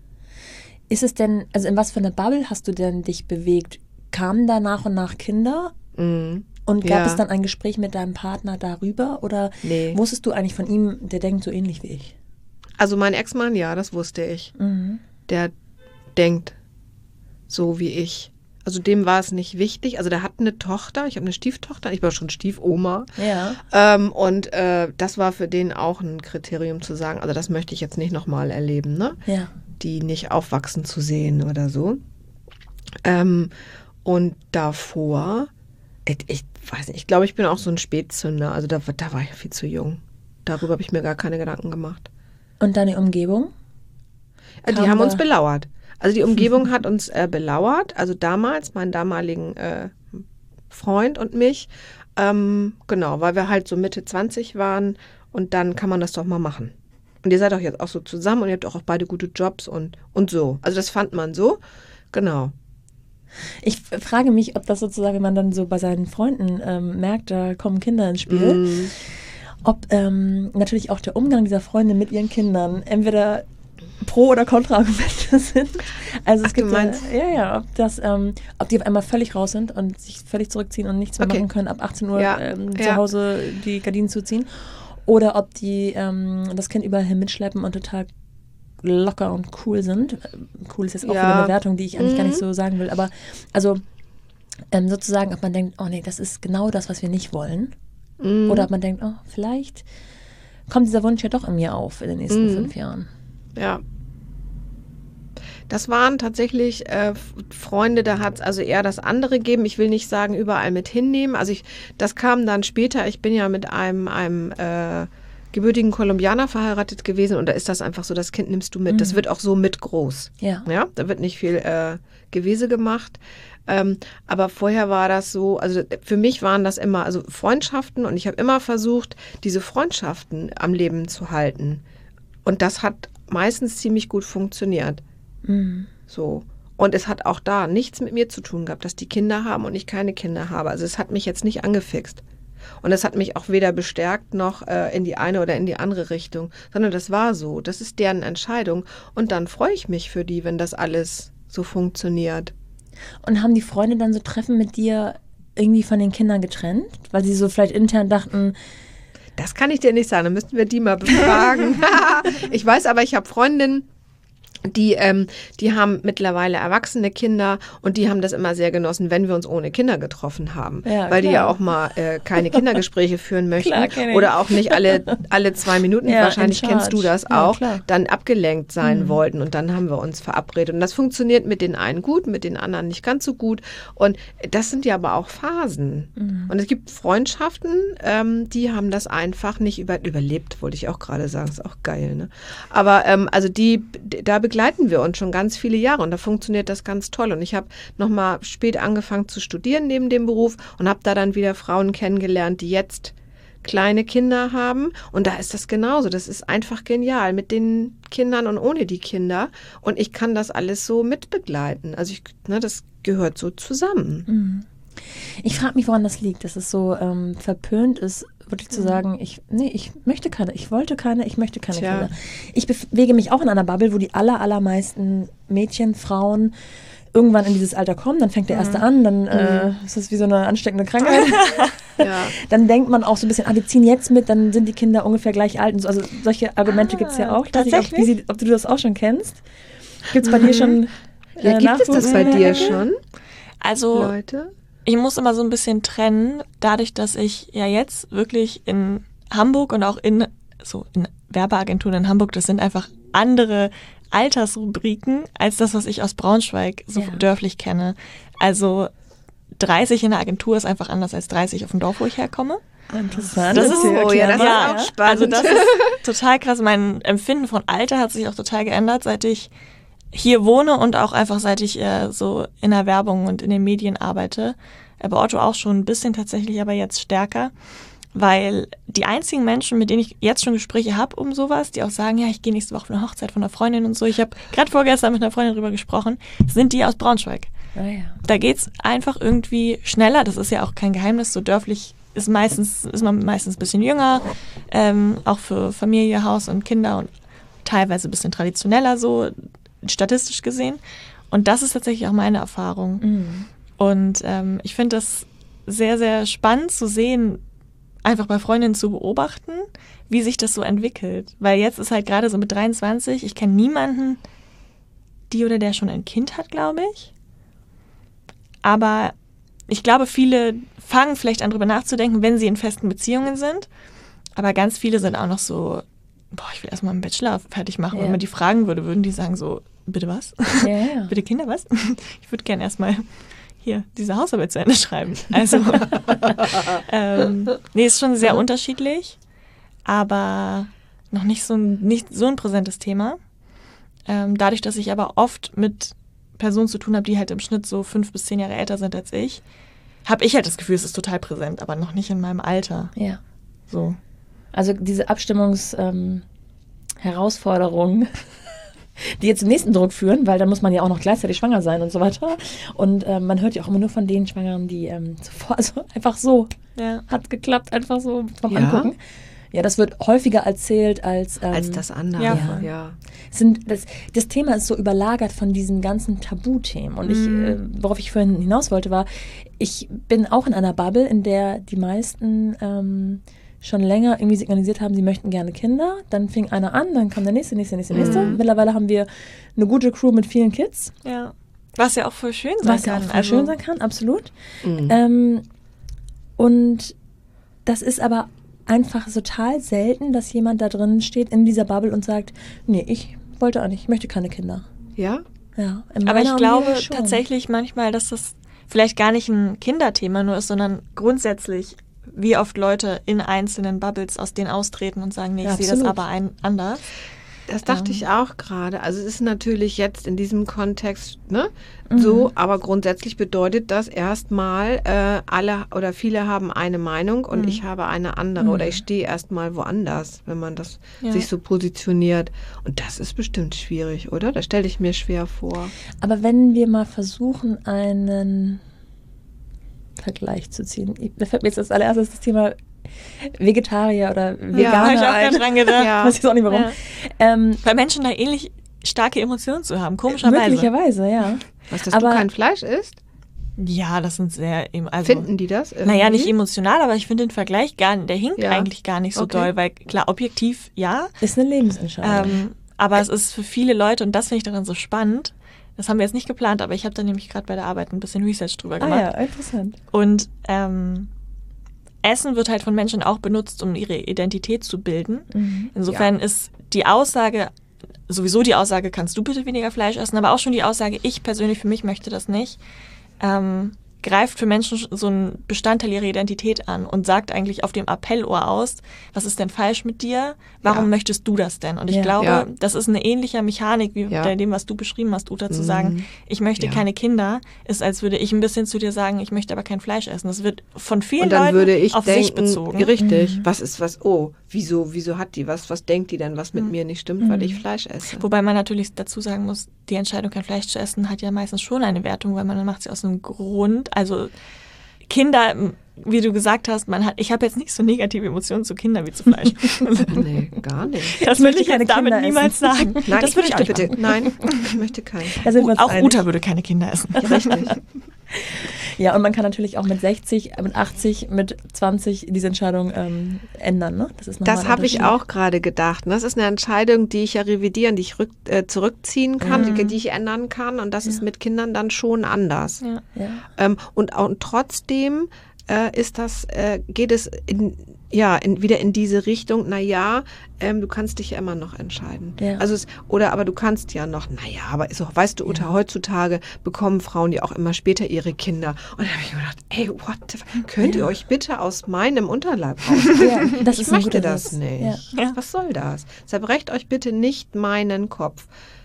Ist es denn, also in was für einer Bubble hast du denn dich bewegt? Kamen da nach und nach Kinder? Mhm. Und gab ja. es dann ein Gespräch mit deinem Partner darüber? Oder nee. Wusstest du eigentlich von ihm, der denkt so ähnlich wie ich? Also mein Ex-Mann, ja, das wusste ich. Mhm. Der denkt so wie ich. Also dem war es nicht wichtig. Also der hat eine Tochter, ich habe eine Stieftochter, ich war schon Stiefoma. Ja. Ähm, und äh, das war für den auch ein Kriterium zu sagen, also das möchte ich jetzt nicht nochmal erleben, ne? Ja. Die nicht aufwachsen zu sehen oder so. Ähm, und davor, ich, ich weiß nicht, ich glaube, ich bin auch so ein Spätzünder. Also da, da war ich viel zu jung. Darüber habe ich mir gar keine Gedanken gemacht. Und deine Umgebung? Die haben uns belauert. Also die Umgebung hat uns äh, belauert. Also damals, meinen damaligen äh, Freund und mich. Ähm, genau, weil wir halt so Mitte zwanzig waren. Und dann kann man das doch mal machen. Und ihr seid doch jetzt auch so zusammen und ihr habt auch beide gute Jobs und, und so. Also das fand man so. Genau. Ich frage mich, ob das sozusagen, wenn man dann so bei seinen Freunden ähm, merkt, da kommen Kinder ins Spiel, mm. ob ähm, natürlich auch der Umgang dieser Freunde mit ihren Kindern entweder Pro- oder Kontra-Argumente sind. Also es Ach, gibt ja, ja, ja, ob das, ähm, ob die auf einmal völlig raus sind und sich völlig zurückziehen und nichts mehr okay. machen können, ab achtzehn Uhr ja. ähm, ja. zu Hause die Gardinen zuziehen. Oder ob die ähm, das Kind überall hin mitschleppen und total locker und cool sind. Cool ist jetzt auch ja. wieder eine Bewertung, die ich eigentlich mhm. gar nicht so sagen will. Aber also ähm, sozusagen, ob man denkt, oh nee, das ist genau das, was wir nicht wollen. Mhm. Oder ob man denkt, oh, vielleicht kommt dieser Wunsch ja doch in mir auf in den nächsten mhm. fünf Jahren. Ja. Das waren tatsächlich äh, Freunde, da hat es also eher das andere gegeben. Ich will nicht sagen, überall mit hinnehmen. Also ich, das kam dann später. Ich bin ja mit einem, einem äh, gebürtigen Kolumbianer verheiratet gewesen und da ist das einfach so, das Kind nimmst du mit. Mhm. Das wird auch so mit groß. Ja. Ja, da wird nicht viel äh, Gewese gemacht. Ähm, aber vorher war das so, also für mich waren das immer also Freundschaften und ich habe immer versucht, diese Freundschaften am Leben zu halten. Und das hat meistens ziemlich gut funktioniert. Mhm. So. Und es hat auch da nichts mit mir zu tun gehabt, dass die Kinder haben und ich keine Kinder habe. Also es hat mich jetzt nicht angefixt. Und es hat mich auch weder bestärkt noch äh, in die eine oder in die andere Richtung, sondern das war so. Das ist deren Entscheidung. Und dann freue ich mich für die, wenn das alles so funktioniert. Und haben die Freunde dann so Treffen mit dir irgendwie von den Kindern getrennt? Weil sie so vielleicht intern dachten... Das kann ich dir nicht sagen, dann müssten wir die mal befragen. Ich weiß aber, ich habe Freundinnen, Die, ähm, die haben mittlerweile erwachsene Kinder und die haben das immer sehr genossen, wenn wir uns ohne Kinder getroffen haben. Ja, weil die klar. ja auch mal äh, keine Kindergespräche führen möchten. Klar, kenn ich. Oder auch nicht alle, alle zwei Minuten, Ja, wahrscheinlich in kennst du charge. das Ja, auch, klar. dann abgelenkt sein Mhm. wollten. Und dann haben wir uns verabredet. Und das funktioniert mit den einen gut, mit den anderen nicht ganz so gut. Und das sind ja aber auch Phasen. Mhm. Und es gibt Freundschaften, ähm, die haben das einfach nicht über, überlebt, wollte ich auch gerade sagen. Ist auch geil, ne? Aber ähm, also die, da begleiten wir uns schon ganz viele Jahre und da funktioniert das ganz toll. Und ich habe nochmal spät angefangen zu studieren neben dem Beruf und habe da dann wieder Frauen kennengelernt, die jetzt kleine Kinder haben. Und da ist das genauso. Das ist einfach genial mit den Kindern und ohne die Kinder. Und ich kann das alles so mitbegleiten. Also ich, ne, das gehört so zusammen. Mhm. Ich frage mich, woran das liegt, dass es so ähm, verpönt ist, wirklich zu sagen, ich, nee, ich möchte keine, ich wollte keine, ich möchte keine Tja. Kinder. Ich bewege mich auch in einer Bubble, wo die aller, allermeisten Mädchen, Frauen irgendwann in dieses Alter kommen, dann fängt der erste an, dann äh, ist das wie so eine ansteckende Krankheit. Ja. Dann denkt man auch so ein bisschen, ah, wir ziehen jetzt mit, dann sind die Kinder ungefähr gleich alt. Und so. Also solche Argumente Ah, gibt es ja auch. Ich weiß nicht, ob, tatsächlich? wie sie, ob du das auch schon kennst. Gibt es bei dir schon äh, Ja, gibt es das bei Nachwuchs- dir schon, Also Leute? ich muss immer so ein bisschen trennen, dadurch, dass ich ja jetzt wirklich in Hamburg und auch in so in Werbeagenturen in Hamburg, das sind einfach andere Altersrubriken als das, was ich aus Braunschweig so Ja. dörflich kenne. Also dreißig in der Agentur ist einfach anders als dreißig auf dem Dorf, wo ich herkomme. Interessant. Das ist- Oh ja, das ist Ja, auch spannend. Also das ist total krass. Mein Empfinden von Alter hat sich auch total geändert, seit ich hier wohne und auch einfach seit ich äh, so in der Werbung und in den Medien arbeite. Äh, bei Otto auch schon ein bisschen tatsächlich, aber jetzt stärker. Weil die einzigen Menschen, mit denen ich jetzt schon Gespräche habe um sowas, die auch sagen, ja, ich gehe nächste Woche auf eine Hochzeit von einer Freundin und so, ich habe gerade vorgestern mit einer Freundin drüber gesprochen, sind die aus Braunschweig. Ah, ja. Da geht's einfach irgendwie schneller. Das ist ja auch kein Geheimnis. So dörflich ist meistens ist man meistens ein bisschen jünger, ähm, auch für Familie, Haus und Kinder und teilweise ein bisschen traditioneller so statistisch gesehen. Und das ist tatsächlich auch meine Erfahrung. Mhm. Und ähm, ich finde das sehr, sehr spannend zu sehen, einfach bei Freundinnen zu beobachten, wie sich das so entwickelt. Weil jetzt ist halt gerade so mit dreiundzwanzig, ich kenne niemanden, die oder der schon ein Kind hat, glaube ich. Aber ich glaube, viele fangen vielleicht an, drüber nachzudenken, wenn sie in festen Beziehungen sind. Aber ganz viele sind auch noch so, boah, ich will erstmal einen Bachelor fertig machen. Ja. Wenn man die fragen würde, würden die sagen so, bitte was? Ja, ja. Bitte Kinder, was? Ich würde gerne erstmal hier diese Hausarbeit zu Ende schreiben. Also, ähm, nee, ist schon sehr unterschiedlich, aber noch nicht so ein, nicht so ein präsentes Thema. Ähm, dadurch, dass ich aber oft mit Personen zu tun habe, die halt im Schnitt so fünf bis zehn Jahre älter sind als ich, habe ich halt das Gefühl, es ist total präsent, aber noch nicht in meinem Alter. Ja. So. Also diese Abstimmungs-Herausforderungen, die jetzt zum nächsten Druck führen, weil dann muss man ja auch noch gleichzeitig schwanger sein und so weiter. Und ähm, man hört ja auch immer nur von den Schwangeren, die ähm, sofort, also einfach so, Ja. hat geklappt, einfach so vom Ja? Angucken. Ja, das wird häufiger erzählt als, ähm, Als das andere. Ja. Ja. ja. sind das, das Thema ist so überlagert von diesen ganzen Tabuthemen. Und ich, Mhm. äh, worauf ich vorhin hinaus wollte, war, ich bin auch in einer Bubble, in der die meisten ähm, schon länger irgendwie signalisiert haben, sie möchten gerne Kinder. Dann fing einer an, dann kam der nächste, nächste, nächste, nächste. Mhm. Mittlerweile haben wir eine gute Crew mit vielen Kids, Ja. Was ja auch voll schön sein was ja kann. auch voll Also, schön sein kann, absolut. Mhm. Ähm, und das ist aber einfach total selten, dass jemand da drin steht in dieser Bubble und sagt, nee, ich wollte auch nicht, ich möchte keine Kinder. Ja? Ja, in Aber ich meiner glaube Umgebung schon. tatsächlich manchmal, dass das vielleicht gar nicht ein Kinderthema nur ist, sondern grundsätzlich, wie oft Leute in einzelnen Bubbles aus denen austreten und sagen, nee, ich Ja, sehe das absolut. aber ein, anders. Das dachte ich auch gerade. Also es ist natürlich jetzt in diesem Kontext ne, Mhm. so, aber grundsätzlich bedeutet das erstmal, äh, alle oder viele haben eine Meinung und Mhm. ich habe eine andere Mhm. oder ich stehe erstmal woanders, wenn man das Ja. sich so positioniert. Und das ist bestimmt schwierig, oder? Das stelle ich mir schwer vor. Aber wenn wir mal versuchen, einen Vergleich zu ziehen. Ich- Da fällt mir jetzt als allererstes das Thema Vegetarier oder Veganer habe ich auch ein. gerade dran gedacht. Ja. Weiß ich auch nicht warum. Ja. Ähm, Weil Menschen da ähnlich starke Emotionen zu haben, komischerweise. möglicherweise, ja. Was, dass Aber- du kein Fleisch isst? Ja, das sind sehr, em- also, Finden die das? Irgendwie? naja, nicht emotional, aber ich finde den Vergleich gar, der hinkt Ja. eigentlich gar nicht so Okay. doll, weil klar, objektiv ja, Ist eine Lebensentscheidung. ähm, Aber es ist für viele Leute, und das finde ich daran so spannend, das haben wir jetzt nicht geplant, aber ich habe da nämlich gerade bei der Arbeit ein bisschen Research drüber gemacht. Ah ja, interessant. Und ähm, Essen wird halt von Menschen auch benutzt, um ihre Identität zu bilden. Mhm. Insofern ja. ist die Aussage, sowieso die Aussage, kannst du bitte weniger Fleisch essen, aber auch schon die Aussage, ich persönlich für mich möchte das nicht, ähm, greift für Menschen so einen Bestandteil ihrer Identität an und sagt eigentlich auf dem Appellohr aus, was ist denn falsch mit dir? Warum ja. möchtest du das denn? Und ich ja. glaube, ja. das ist eine ähnliche Mechanik, wie ja. bei dem, was du beschrieben hast, Uta, zu mhm. sagen, ich möchte ja. keine Kinder, ist, als würde ich ein bisschen zu dir sagen, ich möchte aber kein Fleisch essen. Das wird von vielen und dann Leuten würde ich auf denken, sich bezogen. Richtig, Mhm. was ist was, oh, wieso, wieso hat die was, was denkt die denn, was mit Mhm. mir nicht stimmt, weil ich Fleisch esse? Wobei man natürlich dazu sagen muss, die Entscheidung, kein Fleisch zu essen, hat ja meistens schon eine Wertung, weil man macht sie aus einem Grund, also Kinder, wie du gesagt hast, man hat, ich habe jetzt nicht so negative Emotionen zu Kindern wie zu Fleisch. Nee, gar nicht. Das möchte will ich keine jetzt damit Kinder niemals sagen. Nein, das ich würde ich auch möchte nicht bitte, machen. nein, ich möchte keinen. Da sind wir uns Auch einig. Uta würde keine Kinder essen. Richtig. Ja, und man kann natürlich auch mit sechzig, mit achtzig, mit zwanzig diese Entscheidung ähm, ändern, ne? Das ist nochmal Das ein habe ich Unterschied. auch gerade gedacht. Das ist eine Entscheidung, die ich ja revidieren, die ich rück, äh, zurückziehen kann, Mhm. die, die ich ändern kann. Und das Ja. ist mit Kindern dann schon anders. Ja. Ja. Ähm, und, und trotzdem äh, ist das, äh, geht es in, ja, in, wieder in diese Richtung, naja, ähm, du kannst dich ja immer noch entscheiden. Ja. Also es, oder aber du kannst ja noch, naja, aber ist auch, weißt du, Uta, Ja. heutzutage bekommen Frauen ja auch immer später ihre Kinder. Und da habe ich mir gedacht, ey, what the fuck, könnt ihr Ja. euch bitte aus meinem Unterleib rausnehmen? Ja, das Ich ist ein möchte guter das Satz. nicht. Ja. Ja. Was soll das? Zerbrecht euch bitte nicht meinen Kopf.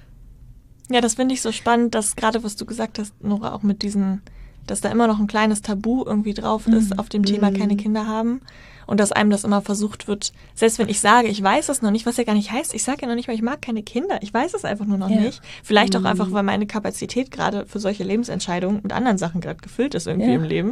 Ja, das finde ich so spannend, dass gerade, was du gesagt hast, Nora, auch mit diesen, dass da immer noch ein kleines Tabu irgendwie drauf ist Mhm. auf dem Thema Mhm. keine Kinder haben und dass einem das immer versucht wird, selbst wenn ich sage, ich weiß es noch nicht, was ja gar nicht heißt, ich sage ja noch nicht mal, ich mag keine Kinder, ich weiß es einfach nur noch Ja. nicht. Vielleicht auch Mhm. einfach, weil meine Kapazität gerade für solche Lebensentscheidungen mit anderen Sachen gerade gefüllt ist irgendwie Ja. im Leben.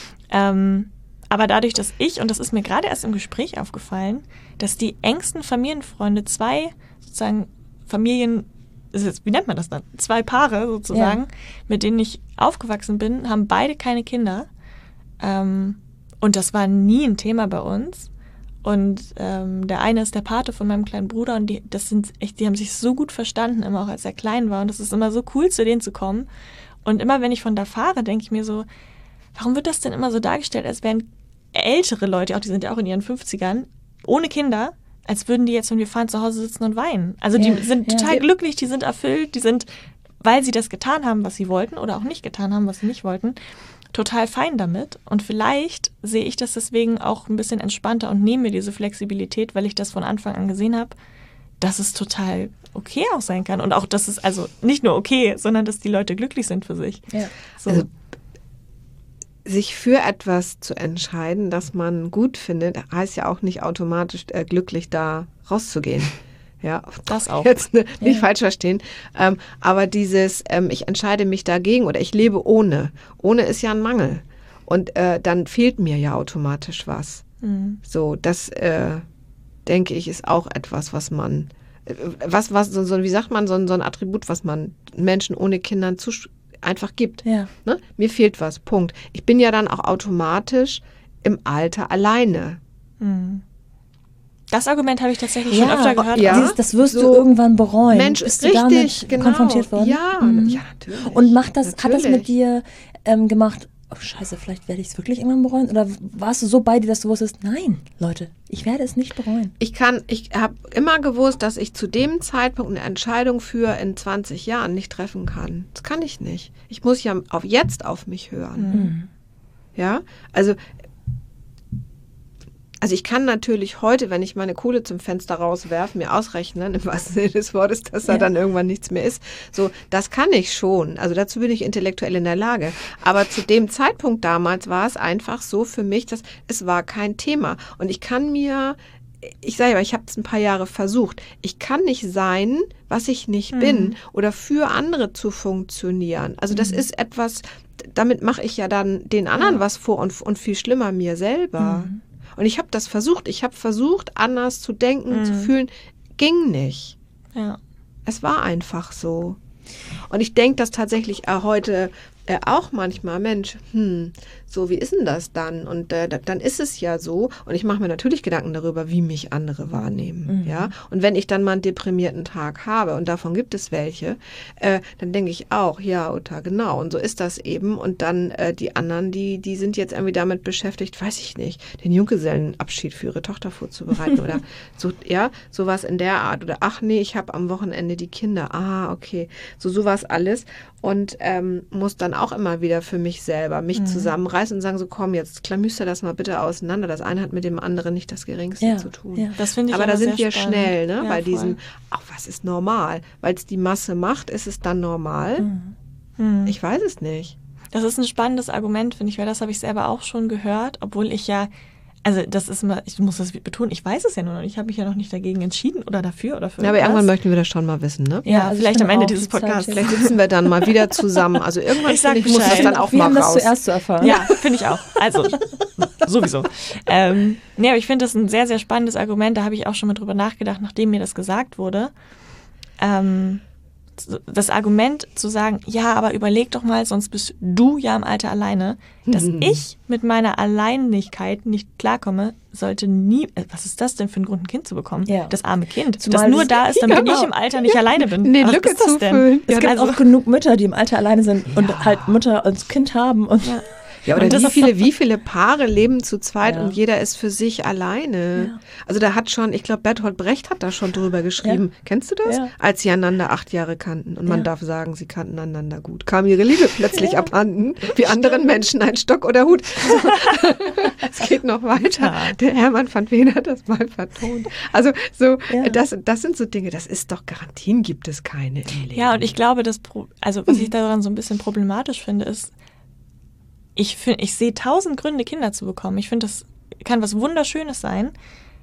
Ähm, aber dadurch, dass ich, und das ist mir gerade erst im Gespräch aufgefallen, dass die engsten Familienfreunde zwei sozusagen Familien, ist jetzt, wie nennt man das dann? Zwei Paare sozusagen, Ja. mit denen ich aufgewachsen bin, haben beide keine Kinder. Ähm, und das war nie ein Thema bei uns. Und ähm, der eine ist der Pate von meinem kleinen Bruder und die, das sind echt, die haben sich so gut verstanden, immer auch als er klein war. Und das ist immer so cool, zu denen zu kommen. Und immer wenn ich von da fahre, denke ich mir so, warum wird das denn immer so dargestellt, als wären ältere Leute, auch die sind ja auch in ihren fünfzigern, ohne Kinder, als würden die jetzt, wenn wir fahren, zu Hause sitzen und weinen. Also die Ja, sind ja. total glücklich, die sind erfüllt, die sind, weil sie das getan haben, was sie wollten oder auch nicht getan haben, was sie nicht wollten, total fein damit. Und vielleicht sehe ich das deswegen auch ein bisschen entspannter und nehme mir diese Flexibilität, weil ich das von Anfang an gesehen habe, dass es total okay auch sein kann. Und auch, dass es also nicht nur okay, sondern dass die Leute glücklich sind für sich. Ja. So. Also sich für etwas zu entscheiden, das man gut findet, heißt ja auch nicht automatisch äh, glücklich da rauszugehen. Ja, Das auch. Jetzt ne, nicht Ja. falsch verstehen. Ähm, aber dieses, ähm, ich entscheide mich dagegen oder ich lebe ohne. Ohne ist ja ein Mangel. Und äh, dann fehlt mir ja automatisch was. Mhm. So, das äh, denke ich, ist auch etwas, was man, äh, was, was, so, so, wie sagt man, so, ein- so ein Attribut, was man Menschen ohne Kindern zusch- einfach gibt. Ja. Ne? Mir fehlt was, Punkt. Ich bin ja dann auch automatisch im Alter alleine. Mhm. Das Argument habe ich tatsächlich schon Ja, öfter gehört. ja. Dieses, das wirst So, du irgendwann bereuen. Mensch, Bist du richtig, damit genau. konfrontiert worden? Ja, Mhm. ja, natürlich. Und macht das, hat das Natürlich. mit dir ähm, gemacht, oh scheiße, vielleicht werde ich es wirklich irgendwann bereuen? Oder warst du so bei dir, dass du wusstest, nein, Leute, ich werde es nicht bereuen? Ich kann, ich habe immer gewusst, dass ich zu dem Zeitpunkt eine Entscheidung für in zwanzig Jahren nicht treffen kann. Das kann ich nicht. Ich muss ja auf jetzt auf mich hören. Mhm. Ja, also Also ich kann natürlich heute, wenn ich meine Kohle zum Fenster rauswerfe, mir ausrechnen, im wahrsten Sinne des Wortes, dass da Ja. dann irgendwann nichts mehr ist. So, das kann ich schon. Also dazu bin ich intellektuell in der Lage. Aber zu dem Zeitpunkt damals war es einfach so für mich, dass es war kein Thema. Und ich kann mir, ich sage ja, ich habe es ein paar Jahre versucht. Ich kann nicht sein, was ich nicht Mhm. bin oder für andere zu funktionieren. Also das ist etwas, damit mache ich ja dann den anderen Ja. was vor und, und viel schlimmer mir selber. Mhm. Und ich habe das versucht. Ich habe versucht, anders zu denken, Mhm. zu fühlen. Ging nicht. Ja. Es war einfach so. Und ich denke das tatsächlich äh, heute äh, auch manchmal, Mensch, hm, So, wie ist denn das dann? Und äh, dann ist es ja so. Und ich mache mir natürlich Gedanken darüber, wie mich andere wahrnehmen. Mhm. Ja? Und wenn ich dann mal einen deprimierten Tag habe, und davon gibt es welche, äh, dann denke ich auch, ja, Uta, genau. Und so ist das eben. Und dann äh, die anderen, die, die sind jetzt irgendwie damit beschäftigt, weiß ich nicht, den Junggesellenabschied für ihre Tochter vorzubereiten oder so, ja, sowas in der Art. Oder ach nee, ich habe am Wochenende die Kinder. Ah, okay. So sowas alles. Und ähm, muss dann auch immer wieder für mich selber mich mhm. zusammenreißen und sagen, so komm, jetzt klamüster das mal bitte auseinander. Das eine hat mit dem anderen nicht das Geringste ja, zu tun. Ja. Das finde ich aber aber da sind sehr wir spannend. schnell, ne? Ja, bei voll. diesem, ach, was ist normal? Weil es die Masse macht, ist es dann normal? Mhm. Hm. Ich weiß es nicht. Das ist ein spannendes Argument, finde ich, weil das habe ich selber auch schon gehört, obwohl ich ja, also das ist immer, ich muss das betonen, ich weiß es ja nur noch nicht, ich habe mich ja noch nicht dagegen entschieden oder dafür oder für Ja, aber irgendwas. irgendwann möchten wir das schon mal wissen, ne? Ja, Ja, also vielleicht ich am finde Ende auch, dieses die Zeit Podcasts. jetzt- Vielleicht sitzen wir dann mal wieder zusammen. Also irgendwann Ich sag finde ich, muss das Bescheid. dann auch Wir mal haben das raus. zuerst zu erfahren. Ja, finde ich auch. Also, sowieso. Ähm, nee, aber ich finde das ein sehr, sehr spannendes Argument. Da habe ich auch schon mal drüber nachgedacht, nachdem mir das gesagt wurde. Ähm, das Argument zu sagen, ja, aber überleg doch mal, sonst bist du ja im Alter alleine. Dass ich mit meiner Alleinigkeit nicht klarkomme, sollte nie, äh, was ist das denn für ein Grund, ein Kind zu bekommen? Ja. Das arme Kind, Zumal das nur das- da ist, damit Ja, genau. ich im Alter nicht alleine bin. Nee, Was Lücke ist das denn? zufüllen. Es Ja, gibt also- auch genug Mütter, die im Alter alleine sind und halt Mutter und Kind haben. Und Ja. Ja, oder Und das wie ist- viele, wie viele Paare leben zu zweit Ja. und jeder ist für sich alleine. Ja. Also da hat schon, ich glaube, Bertolt Brecht hat da schon drüber geschrieben. Kennst du das? Ja. Als sie einander acht Jahre kannten. Und man Ja. darf sagen, sie kannten einander gut. Kam ihre Liebe plötzlich abhanden, wie anderen Menschen ein Stock oder Hut. Es geht noch weiter. Ja. Der Hermann van Veen hat das mal vertont. Also so, Ja. das, das sind so Dinge, das ist doch, Garantien gibt es keine im Leben. Ja, und ich glaube, das, Pro- also was ich daran so ein bisschen problematisch finde, ist, ich finde, ich sehe tausend Gründe, Kinder zu bekommen. Ich finde, das kann was Wunderschönes sein.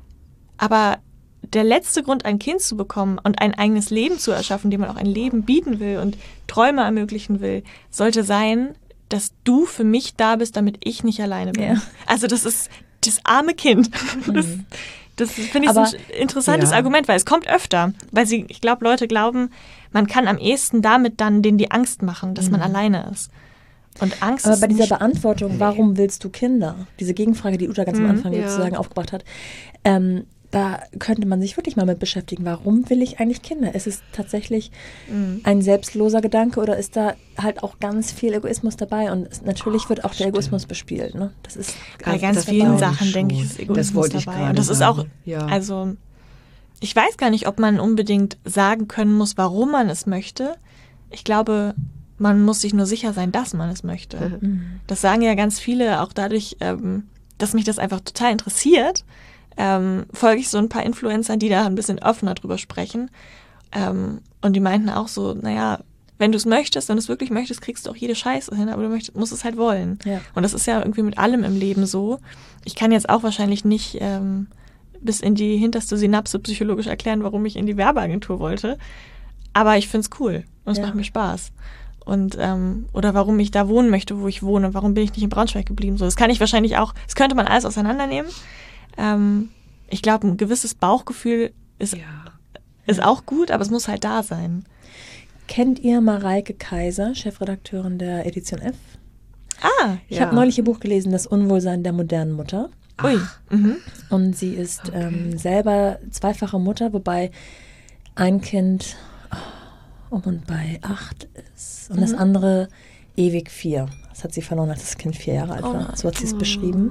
Aber der letzte Grund, ein Kind zu bekommen und ein eigenes Leben zu erschaffen, dem man auch ein Leben bieten will und Träume ermöglichen will, sollte sein, dass du für mich da bist, damit ich nicht alleine bin. Ja. Also das ist das arme Kind. Das, das finde ich Aber- so ein interessantes Ja. Argument, weil es kommt öfter. Weil sie, ich glaube, Leute glauben, man kann am ehesten damit dann denen die Angst machen, dass man alleine ist. Und Angst aber ist bei dieser nicht, Beantwortung, warum willst du Kinder? Diese Gegenfrage, die Uta ganz am Anfang ja. sozusagen aufgebracht hat, ähm, da könnte man sich wirklich mal mit beschäftigen. Warum will ich eigentlich Kinder? Ist es tatsächlich ein selbstloser Gedanke oder ist da halt auch ganz viel Egoismus dabei? Und es, natürlich wird auch der Egoismus bespielt. Ne? Das ist bei ganz das vielen glaube ich Sachen, denke ich, schon. ist Egoismus Das wollte ich dabei. gerade Und das ist sagen. auch, Ja. also ich weiß gar nicht, ob man unbedingt sagen können muss, warum man es möchte. Ich glaube, man muss sich nur sicher sein, dass man es möchte. Das sagen ja ganz viele, auch dadurch, ähm, dass mich das einfach total interessiert, ähm, folge ich so ein paar Influencern, die da ein bisschen offener drüber sprechen. Ähm, und die meinten auch so, naja, wenn du es möchtest, wenn du es wirklich möchtest, kriegst du auch jede Scheiße hin, aber du möchtest, musst es halt wollen. Ja. Und das ist ja irgendwie mit allem im Leben so. Ich kann jetzt auch wahrscheinlich nicht ähm, bis in die hinterste Synapse psychologisch erklären, warum ich in die Werbeagentur wollte. Aber ich finde es cool und es Ja. macht mir Spaß. Und ähm, oder warum ich da wohnen möchte, wo ich wohne, warum bin ich nicht in Braunschweig geblieben. So, das kann ich wahrscheinlich auch, das könnte man alles auseinandernehmen. Ähm, ich glaube, ein gewisses Bauchgefühl ist, Ja. ist auch gut, aber es muss halt da sein. Kennt ihr Mareike Kaiser, Chefredakteurin der Edition F? Ah, Ich Ja. habe neulich ihr Buch gelesen, Das Unwohlsein der modernen Mutter. ui. Mhm. Und sie ist ähm, selber zweifache Mutter, wobei ein Kind oh, um und bei acht ist und das andere ewig vier. Das hat sie verloren, als das Kind vier Jahre alt Oh war. nein. So hat sie es beschrieben.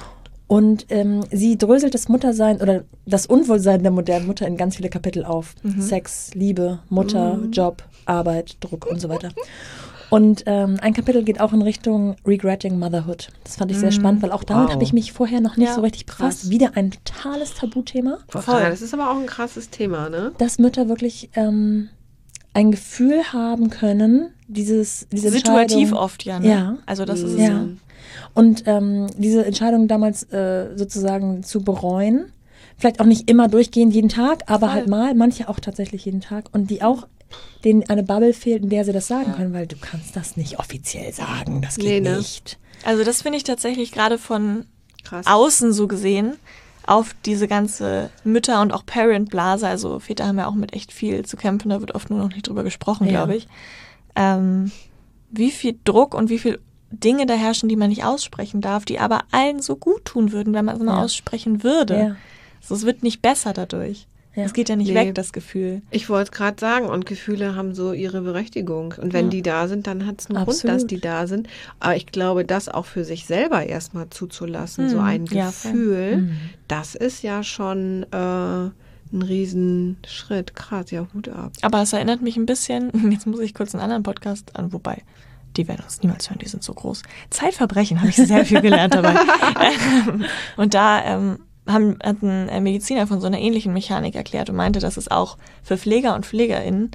Und ähm, sie dröselt das Muttersein oder das Unwohlsein der modernen Mutter in ganz viele Kapitel auf. Sex, Liebe, Mutter, Job, Arbeit, Druck und so weiter. Und ähm, ein Kapitel geht auch in Richtung Regretting Motherhood. Das fand ich sehr spannend, weil auch damit Wow. habe ich mich vorher noch nicht Ja, so richtig befasst. krass. Wieder ein totales Tabuthema, Voll. Das ist aber auch ein krasses Thema, ne? dass Mütter wirklich ähm, ein Gefühl haben können, dieses diese Situativ Entscheidung- oft, ja. Ne? Ja. Also das ist es. Ja. Und ähm, diese Entscheidung damals äh, sozusagen zu bereuen, vielleicht auch nicht immer durchgehend jeden Tag, aber Voll. halt mal, manche auch tatsächlich jeden Tag und die auch, denen eine Bubble fehlt, in der sie das sagen können, weil du kannst das nicht offiziell sagen, das geht Nee, ne? nicht. Also das finde ich tatsächlich gerade von Krass. außen so gesehen auf diese ganze Mütter- und auch Parent-Blase, also Väter haben ja auch mit echt viel zu kämpfen, da wird oft nur noch nicht drüber gesprochen, Ja. glaube ich, ähm, wie viel Druck und wie viel Dinge da herrschen, die man nicht aussprechen darf, die aber allen so gut tun würden, wenn man es mal Ja. aussprechen würde. Ja. So, es wird nicht besser dadurch. Ja. Es geht ja nicht Nee. weg, das Gefühl. Ich wollte es gerade sagen, und Gefühle haben so ihre Berechtigung. Und wenn Ja. die da sind, dann hat es einen Absolut. Grund, dass die da sind. Aber ich glaube, das auch für sich selber erstmal zuzulassen, so Mhm. ein Ja, voll. Gefühl, Mhm. das ist ja schon äh, ein Riesenschritt. Krass, ja, Hut ab. Aber es erinnert mich ein bisschen, jetzt muss ich kurz einen anderen Podcast an, wobei, die werden uns niemals hören, die sind so groß. Zeitverbrechen, habe ich sehr viel gelernt dabei. Ähm, und da ähm, haben, hat ein Mediziner von so einer ähnlichen Mechanik erklärt und meinte, dass es auch für Pfleger und PflegerInnen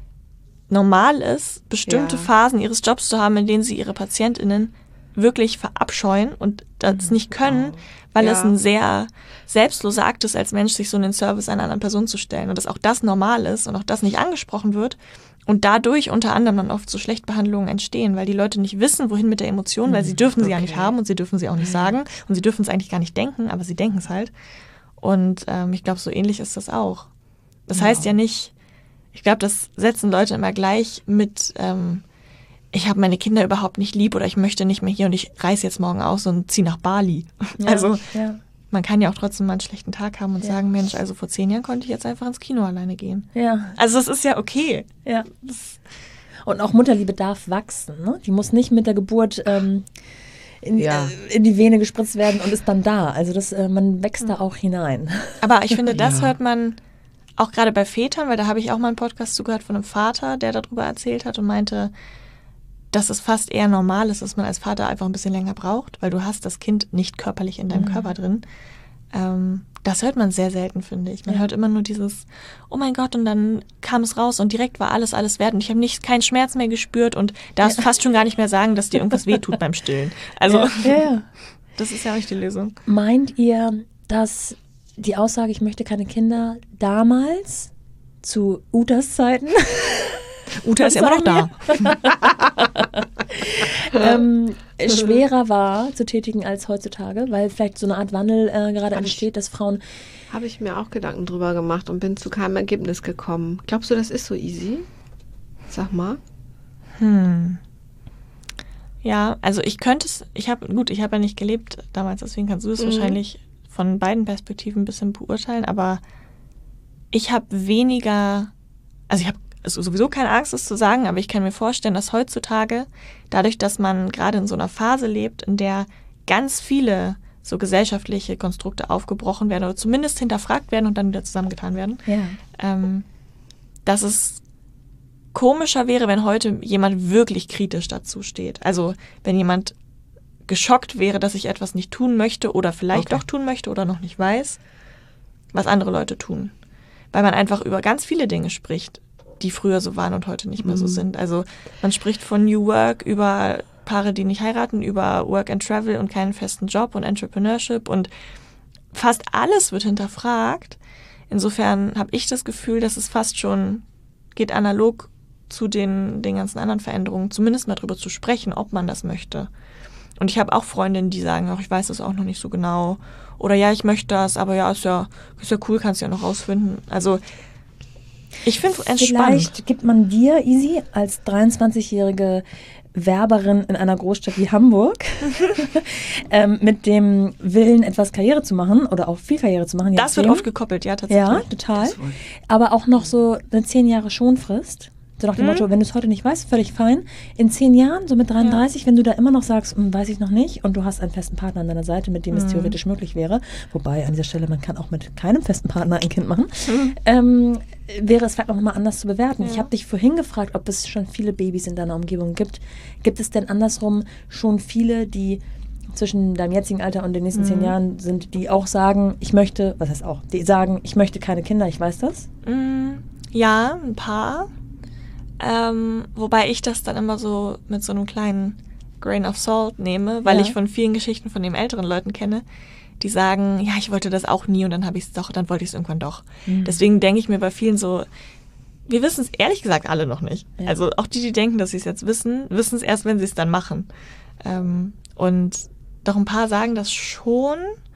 normal ist, bestimmte Ja. Phasen ihres Jobs zu haben, in denen sie ihre PatientInnen wirklich verabscheuen und das nicht können, weil Ja. es ein sehr selbstloser Akt ist, als Mensch sich so in den Service einer anderen Person zu stellen und dass auch das normal ist und auch das nicht angesprochen wird und dadurch unter anderem dann oft so Schlechtbehandlungen entstehen, weil die Leute nicht wissen, wohin mit der Emotion, weil sie dürfen sie ja nicht Okay. haben und sie dürfen sie auch nicht sagen und sie dürfen es eigentlich gar nicht denken, aber sie denken es halt. Und ähm, ich glaube, so ähnlich ist das auch. Das heißt ja nicht, ich glaube, das setzen Leute immer gleich mit, ähm, ich habe meine Kinder überhaupt nicht lieb oder ich möchte nicht mehr hier und ich reise jetzt morgen aus und ziehe nach Bali. Ja. Also Ja. man kann ja auch trotzdem mal einen schlechten Tag haben und Ja. sagen, Mensch, also vor zehn Jahren konnte ich jetzt einfach ins Kino alleine gehen. Ja. Also das ist ja okay. Ja. Und auch Mutterliebe darf wachsen. Ne? Die muss nicht mit der Geburt ähm, in, Ja. äh, in die Vene gespritzt werden und ist dann da. Also das, äh, man wächst da auch hinein. Aber ich finde, das Ja. hört man auch gerade bei Vätern, weil da habe ich auch mal einen Podcast zugehört von einem Vater, der darüber erzählt hat und meinte, dass es fast eher normal ist, dass man als Vater einfach ein bisschen länger braucht, weil du hast das Kind nicht körperlich in deinem Mhm. Körper drin. Ähm, das hört man sehr selten, finde ich. Man Ja. hört immer nur dieses, oh mein Gott, und dann kam es raus und direkt war alles, alles wert und ich habe nicht keinen Schmerz mehr gespürt und darfst Ja. fast schon gar nicht mehr sagen, dass dir irgendwas wehtut beim Stillen. Also ja, ja. das ist ja auch nicht die Lösung. Meint ihr, dass die Aussage, ich möchte keine Kinder, damals zu Utas Zeiten Uta ist ja immer noch da. ähm, schwerer war zu tätigen als heutzutage, weil vielleicht so eine Art Wandel äh, gerade Hab ich- entsteht, dass Frauen Habe ich mir auch Gedanken drüber gemacht und bin zu keinem Ergebnis gekommen. Glaubst du, das ist so easy? Sag mal. Hm. Ja, also ich könnte es, ich habe, gut, ich habe ja nicht gelebt damals, deswegen kannst du es Mhm. wahrscheinlich von beiden Perspektiven ein bisschen beurteilen, aber ich habe weniger, also ich habe also sowieso keine Angst, das zu sagen, aber ich kann mir vorstellen, dass heutzutage, dadurch, dass man gerade in so einer Phase lebt, in der ganz viele so gesellschaftliche Konstrukte aufgebrochen werden oder zumindest hinterfragt werden und dann wieder zusammengetan werden, ja. ähm, dass es komischer wäre, wenn heute jemand wirklich kritisch dazu steht. Also wenn jemand geschockt wäre, dass ich etwas nicht tun möchte oder vielleicht Okay. doch tun möchte oder noch nicht weiß, was andere Leute tun. Weil man einfach über ganz viele Dinge spricht, die früher so waren und heute nicht mehr so Mhm. sind. Also man spricht von New Work, über Paare, die nicht heiraten, über Work and Travel und keinen festen Job und Entrepreneurship und fast alles wird hinterfragt. Insofern habe ich das Gefühl, dass es fast schon geht analog zu den, den ganzen anderen Veränderungen, zumindest mal drüber zu sprechen, ob man das möchte. Und ich habe auch Freundinnen, die sagen, ach, ich weiß das auch noch nicht so genau. Oder ja, ich möchte das, aber ja, ist ja, ist ja cool, kannst du ja noch rausfinden. Also ich finde es entspannt. Vielleicht gibt man dir, Easy, als dreiundzwanzigjährige Werberin in einer Großstadt wie Hamburg ähm, mit dem Willen, etwas Karriere zu machen oder auch viel Karriere zu machen. je Das wird nachdem. oft gekoppelt, ja, tatsächlich. Ja, total. Das wohl. Aber auch noch so eine zehn Jahre Schonfrist. So nach dem Mhm. Motto, wenn du es heute nicht weißt, völlig fein. In zehn Jahren, so mit dreiunddreißig, wenn du da immer noch sagst, "Hm, weiß ich noch nicht, und du hast einen festen Partner an deiner Seite, mit dem es Mhm. theoretisch möglich wäre, wobei an dieser Stelle, man kann auch mit keinem festen Partner ein Kind machen, Mhm. ähm, wäre es vielleicht auch nochmal anders zu bewerten. Ja. Ich habe dich vorhin gefragt, ob es schon viele Babys in deiner Umgebung gibt. Gibt es denn andersrum schon viele, die zwischen deinem jetzigen Alter und den nächsten Mhm. zehn Jahren sind, die auch sagen, ich möchte, was heißt auch, die sagen, ich möchte keine Kinder, ich weiß das? Mm, ja, ein paar. Ähm, wobei ich das dann immer so mit so einem kleinen Grain of Salt nehme, weil Ja. ich von vielen Geschichten von den älteren Leuten kenne, die sagen, ja, ich wollte das auch nie und dann habe ich es doch, dann wollte ich es irgendwann doch. Mhm. Deswegen denke ich mir bei vielen so, wir wissen es ehrlich gesagt alle noch nicht. Ja. Also auch die, die denken, dass sie es jetzt wissen, wissen es erst, wenn sie es dann machen. Ähm, und doch ein paar sagen das schon.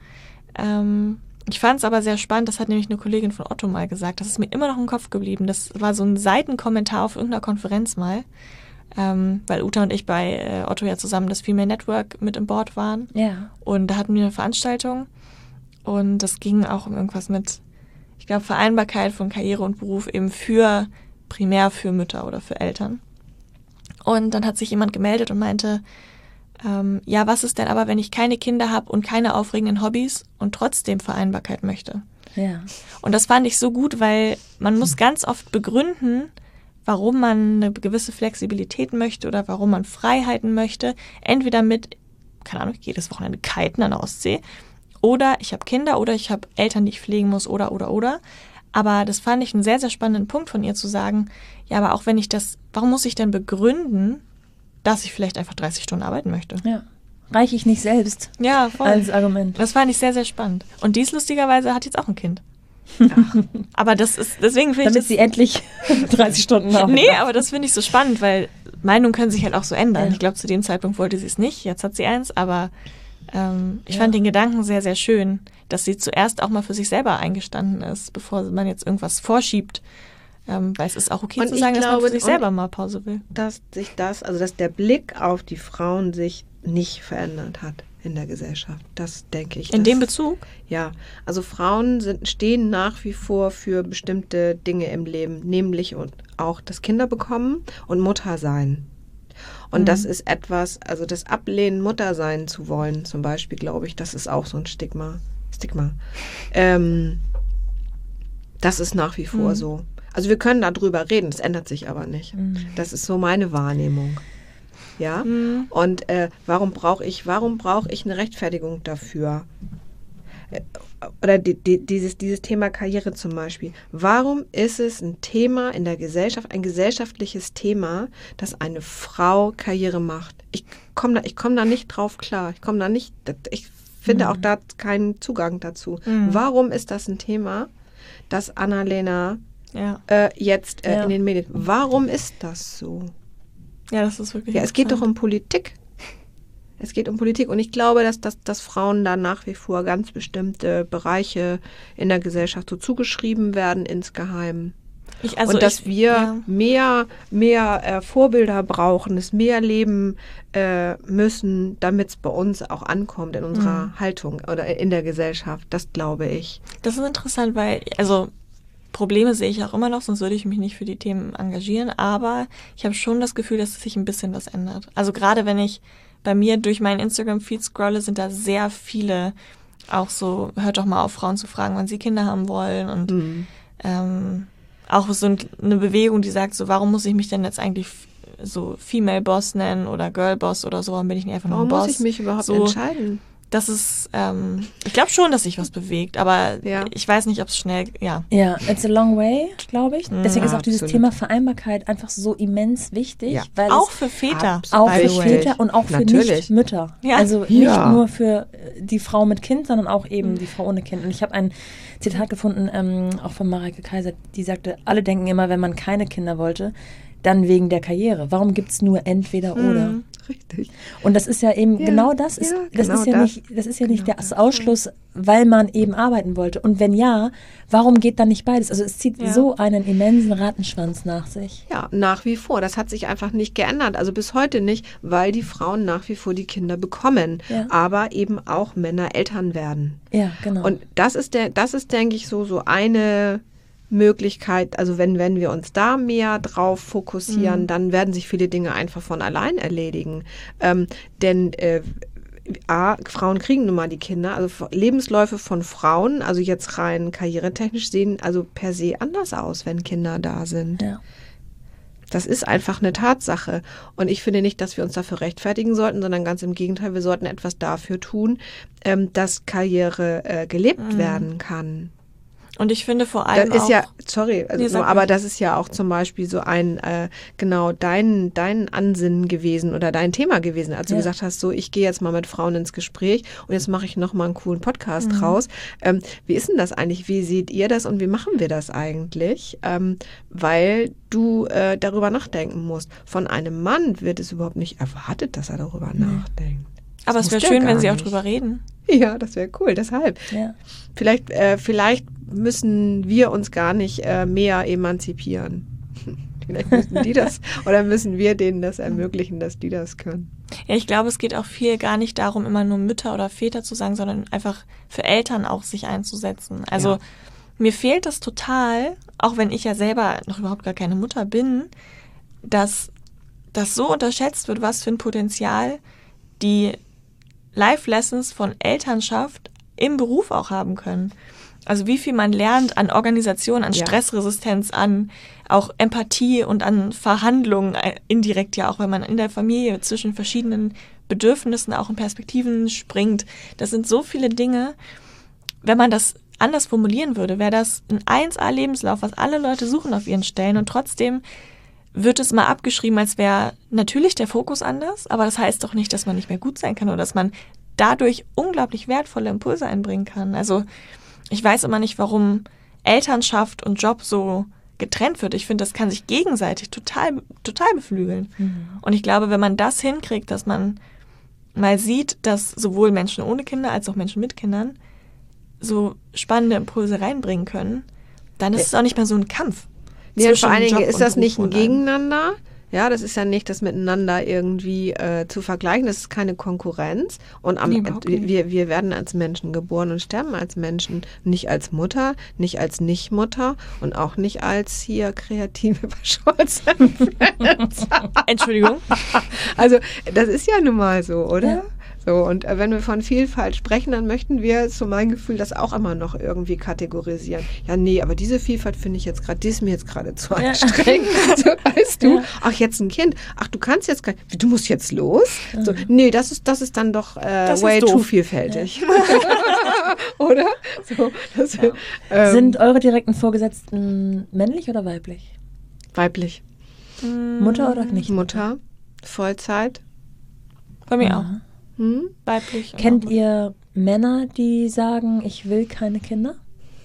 Ähm, ich fand es aber sehr spannend, das hat nämlich eine Kollegin von Otto mal gesagt, das ist mir immer noch im Kopf geblieben. Das war so ein Seitenkommentar auf irgendeiner Konferenz mal. ähm, weil Uta und ich bei äh, Otto ja zusammen das Female Network mit im Board waren. Ja. Und da hatten wir eine Veranstaltung und das ging auch um irgendwas mit, ich glaube, Vereinbarkeit von Karriere und Beruf eben für, primär für Mütter oder für Eltern. Und dann hat sich jemand gemeldet und meinte, ähm, ja, was ist denn aber, wenn ich keine Kinder habe und keine aufregenden Hobbys und trotzdem Vereinbarkeit möchte? Ja. Und das fand ich so gut, weil man muss ganz oft begründen, warum man eine gewisse Flexibilität möchte oder warum man Freiheiten möchte. Entweder mit, keine Ahnung, jedes Wochenende kiten an der Ostsee oder ich habe Kinder oder ich habe Eltern, die ich pflegen muss oder, oder, oder. Aber das fand ich einen sehr, sehr spannenden Punkt von ihr zu sagen, ja, aber auch wenn ich das, warum muss ich denn begründen, dass ich vielleicht einfach dreißig Stunden arbeiten möchte? Ja. Reiche ich nicht selbst Ja, voll. als Argument. Das fand ich sehr, sehr spannend. Und dies lustigerweise hat jetzt auch ein Kind. Aber das ist, deswegen finde ich Damit das... sie endlich dreißig Stunden haben. Nee, aber das finde ich so spannend, weil Meinungen können sich halt auch so ändern. Ja. Ich glaube, zu dem Zeitpunkt wollte sie es nicht, jetzt hat sie eins, aber ähm, ich Ja. fand den Gedanken sehr, sehr schön, dass sie zuerst auch mal für sich selber eingestanden ist, bevor man jetzt irgendwas vorschiebt. Ähm, weil es ist auch okay Und zu ich sagen, dass man glaube, für sich und- selber mal Pause will. Dass sich das, also dass der Blick auf die Frauen sich nicht verändert hat in der Gesellschaft. Das denke ich. In das- dem Bezug? Ja, also Frauen sind, stehen nach wie vor für bestimmte Dinge im Leben, nämlich und auch das Kinder bekommen und Mutter sein. Und Mhm. das ist etwas, also das Ablehnen, Mutter sein zu wollen, zum Beispiel, glaube ich, das ist auch so ein Stigma. Stigma. Ähm, das ist nach wie vor Mhm. so. Also wir können darüber reden, das ändert sich aber nicht. Mhm. Das ist so meine Wahrnehmung. Ja? Mhm. Und äh, warum brauche ich, warum brauche ich eine Rechtfertigung dafür? Äh, Oder die, die, dieses, dieses Thema Karriere zum Beispiel. Warum ist es ein Thema in der Gesellschaft, ein gesellschaftliches Thema, dass eine Frau Karriere macht? Ich komme da, ich komm da nicht drauf klar. Ich komme da nicht, ich finde auch da keinen Zugang dazu. Mhm. Warum ist das ein Thema, dass Annalena Ja. äh, jetzt äh, Ja. in den Medien, warum ist das so? Ja, das ist wirklich Ja, es geht doch interessant. um Politik. Es geht um Politik und ich glaube, dass, dass, dass Frauen da nach wie vor ganz bestimmte Bereiche in der Gesellschaft so zugeschrieben werden insgeheim. Ich, also und dass ich, wir ja. mehr, mehr äh, Vorbilder brauchen, es mehr leben äh, müssen, damit es bei uns auch ankommt in unserer Mhm. Haltung oder in der Gesellschaft. Das glaube ich. Das ist interessant, weil, also Probleme sehe ich auch immer noch, sonst würde ich mich nicht für die Themen engagieren, aber ich habe schon das Gefühl, dass sich ein bisschen was ändert. Also gerade wenn ich bei mir durch meinen Instagram-Feed scrolle, sind da sehr viele auch so, hört doch mal auf, Frauen zu fragen, wann sie Kinder haben wollen und Mhm. ähm, auch so ein, eine Bewegung, die sagt so, warum muss ich mich denn jetzt eigentlich f- so Female Boss nennen oder Girl Boss oder so, warum bin ich nicht einfach nur Warum ein Boss? muss ich mich überhaupt so, entscheiden? Das ist, ähm, ich glaube schon, dass sich was bewegt, aber Ja. ich weiß nicht, ob es schnell, ja. Ja, it's a long way, glaube ich. Deswegen Ja, ist auch dieses absolut. Thema Vereinbarkeit einfach so immens wichtig, Ja. weil Auch es für Väter. Abs- auch by für the way. Väter und auch für Natürlich. Nicht-Mütter. Ja. Also nicht Ja. nur für äh, die Frau mit Kind, sondern auch eben die Frau ohne Kind. Und ich habe ein Zitat gefunden, ähm, auch von Mareike Kaiser, die sagte, alle denken immer, wenn man keine Kinder wollte, dann wegen der Karriere. Warum gibt es nur entweder oder? Mhm. Richtig. Und das ist ja eben Ja, genau das ist ja, das genau ist ja das. nicht das ist ja nicht Genau der das. Ausschluss, weil man eben arbeiten wollte. Und wenn ja, warum geht dann nicht beides? Also es zieht Ja. so einen immensen Rattenschwanz nach sich. Ja, nach wie vor. Das hat sich einfach nicht geändert. Also bis heute nicht, weil die Frauen nach wie vor die Kinder bekommen, Ja. aber eben auch Männer Eltern werden. Ja, genau. Und das ist der, das ist, denke ich, so, so eine Möglichkeit. Also wenn, wenn wir uns da mehr drauf fokussieren, Mhm. dann werden sich viele Dinge einfach von allein erledigen. Ähm, denn äh, A, Frauen kriegen nun mal die Kinder, also Lebensläufe von Frauen, also jetzt rein karrieretechnisch, sehen also per se anders aus, wenn Kinder da sind. ja. Das ist einfach eine Tatsache. Und ich finde nicht, dass wir uns dafür rechtfertigen sollten, sondern ganz im Gegenteil, wir sollten etwas dafür tun, ähm, dass Karriere äh, gelebt Mhm. werden kann. Und ich finde vor allem Das ist auch, ja, sorry, also Nee, sag nur, aber ruhig. das ist ja auch zum Beispiel so ein, äh, genau, dein, dein Ansinnen gewesen oder dein Thema gewesen, als du Ja. gesagt hast, so, ich gehe jetzt mal mit Frauen ins Gespräch und jetzt mache ich nochmal einen coolen Podcast Mhm. raus. Ähm, wie ist denn das eigentlich? Wie seht ihr das und wie machen wir das eigentlich? Ähm, weil du äh, darüber nachdenken musst. Von einem Mann wird es überhaupt nicht erwartet, dass er darüber nachdenkt. aber Das es wäre muss der schön, gar wenn sie auch nicht. drüber reden. Ja, das wäre cool, deshalb. Ja. Vielleicht, äh, vielleicht müssen wir uns gar nicht äh, mehr emanzipieren. Vielleicht müssen die das oder müssen wir denen das ermöglichen, dass die das können. Ja, ich glaube, es geht auch viel gar nicht darum, immer nur Mütter oder Väter zu sagen, sondern einfach für Eltern auch sich einzusetzen. Also Ja. mir fehlt das total, auch wenn ich ja selber noch überhaupt gar keine Mutter bin, dass das so unterschätzt wird, was für ein Potenzial die Life-Lessons von Elternschaft im Beruf auch haben können. Also wie viel man lernt an Organisation, an Ja. Stressresistenz, an auch Empathie und an Verhandlungen, äh, indirekt ja auch, wenn man in der Familie zwischen verschiedenen Bedürfnissen auch in Perspektiven springt. Das sind so viele Dinge. Wenn man das anders formulieren würde, wäre das ein eins A Lebenslauf, was alle Leute suchen auf ihren Stellen, und trotzdem wird es mal abgeschrieben, als wäre natürlich der Fokus anders, aber das heißt doch nicht, dass man nicht mehr gut sein kann oder dass man dadurch unglaublich wertvolle Impulse einbringen kann. Also ich weiß immer nicht, warum Elternschaft und Job so getrennt wird. Ich finde, das kann sich gegenseitig total, total beflügeln. Mhm. Und ich glaube, wenn man das hinkriegt, dass man mal sieht, dass sowohl Menschen ohne Kinder als auch Menschen mit Kindern so spannende Impulse reinbringen können, dann ist es auch nicht mehr so ein Kampf. Nee, und vor zwischen allen Dingen Job ist und das Beruf nicht ein und allem. Gegeneinander. Ja, das ist ja nicht das Miteinander irgendwie äh, zu vergleichen. Das ist keine Konkurrenz. Und am, Nee, überhaupt nicht. wir, wir werden als Menschen geboren und sterben als Menschen. Nicht als Mutter, nicht als Nicht-Mutter und auch nicht als hier kreative Verscholzenfluencer. Entschuldigung. Also das ist ja nun mal so, oder? Ja. So, und äh, wenn wir von Vielfalt sprechen, dann möchten wir, zu meinem Gefühl, das auch immer noch irgendwie kategorisieren. Ja, nee, aber diese Vielfalt finde ich jetzt gerade, die ist mir jetzt gerade zu Ja. anstrengend. So, weißt du, Ja. ach, jetzt ein Kind, ach, du kannst jetzt, gar- wie, du musst jetzt los? So, nee, das ist, das ist dann doch äh, Das ist way doof. too vielfältig. Oder? So, das, ähm, Sind eure direkten Vorgesetzten männlich oder weiblich? weiblich. Mutter oder nicht? Mutter, Vollzeit. Bei mir Ja. auch. Hm? Weiblich. und Kennt auch ihr Männer, die sagen, ich will keine Kinder?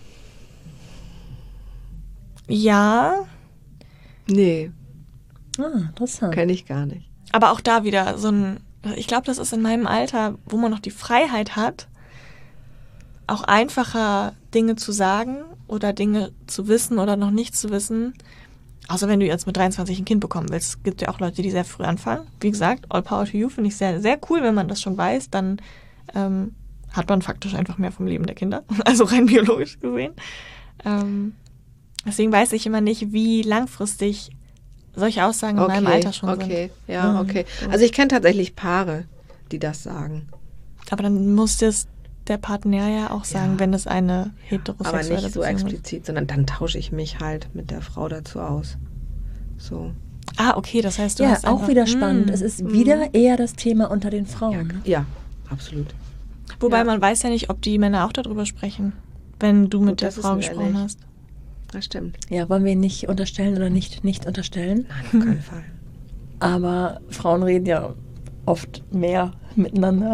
Ja, Nee, Ah, interessant. kenne ich gar nicht. aber auch da wieder so ein, ich glaube, das ist in meinem Alter, wo man noch die Freiheit hat, auch einfacher Dinge zu sagen oder Dinge zu wissen oder noch nicht zu wissen. Außer wenn du jetzt mit dreiundzwanzig ein Kind bekommen willst. Es gibt ja auch Leute, die sehr früh anfangen. Wie gesagt, all power to you finde ich sehr, sehr cool, wenn man das schon weiß. Dann ähm, hat man faktisch einfach mehr vom Leben der Kinder. Also rein biologisch gesehen. Ähm, deswegen weiß ich immer nicht, wie langfristig solche Aussagen in meinem Alter schon sind. okay, ja, Mhm. okay. Also ich kenne tatsächlich Paare, die das sagen. Aber dann muss das der Partner ja auch sagen, Ja. wenn es eine Aber heterosexuelle nicht so Beziehung ist. explizit, sondern dann tausche ich mich halt mit der Frau dazu aus. So. Ah, okay, das heißt, du Ja, hast auch einfach, wieder spannend. Mm. Es ist wieder eher das Thema unter den Frauen. Ja, absolut. Wobei Ja. man weiß ja nicht, ob die Männer auch darüber sprechen, wenn du mit Gut, der das Frau wissen wir gesprochen nicht. hast. Das stimmt. Ja, wollen wir ihn nicht unterstellen oder nicht nicht unterstellen. Nein, auf keinen Fall. Aber Frauen reden ja oft mehr miteinander.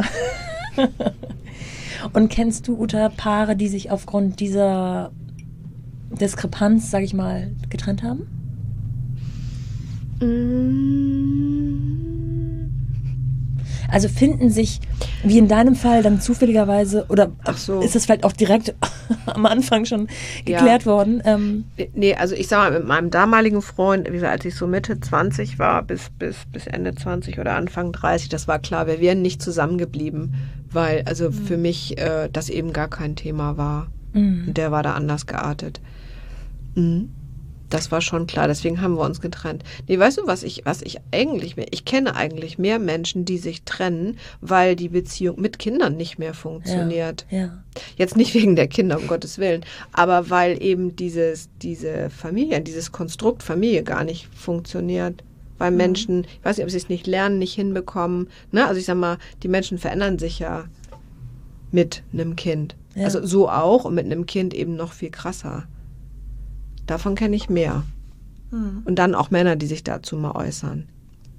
Und kennst du, Uta, Paare, die sich aufgrund dieser Diskrepanz, sag ich mal, getrennt haben? Also finden sich, wie in deinem Fall, dann zufälligerweise, oder Ach so. ist es vielleicht auch direkt am Anfang schon geklärt Ja. worden? Ähm, Nee, also ich sag mal, mit meinem damaligen Freund, wie gesagt, als ich so Mitte zwanzig war, bis, bis, bis Ende zwanzig oder Anfang dreißig, das war klar, wir wären nicht zusammengeblieben, weil also für mich äh, das eben gar kein Thema war. mh. Und der war da anders geartet. Mhm. Das war schon klar, deswegen haben wir uns getrennt. Nee, weißt du, was ich, was ich eigentlich mehr, ich kenne eigentlich mehr Menschen, die sich trennen, weil die Beziehung mit Kindern nicht mehr funktioniert. Ja, ja. Jetzt nicht wegen der Kinder, um Gottes Willen, aber weil eben dieses, diese Familie, dieses Konstrukt Familie gar nicht funktioniert. Weil Menschen, ich weiß nicht, ob sie es nicht lernen, nicht hinbekommen. Ne? Also ich sag mal, die Menschen verändern sich ja mit einem Kind. Ja. Also so auch und mit einem Kind eben noch viel krasser. Davon kenne ich mehr. Hm. Und dann auch Männer, die sich dazu mal äußern.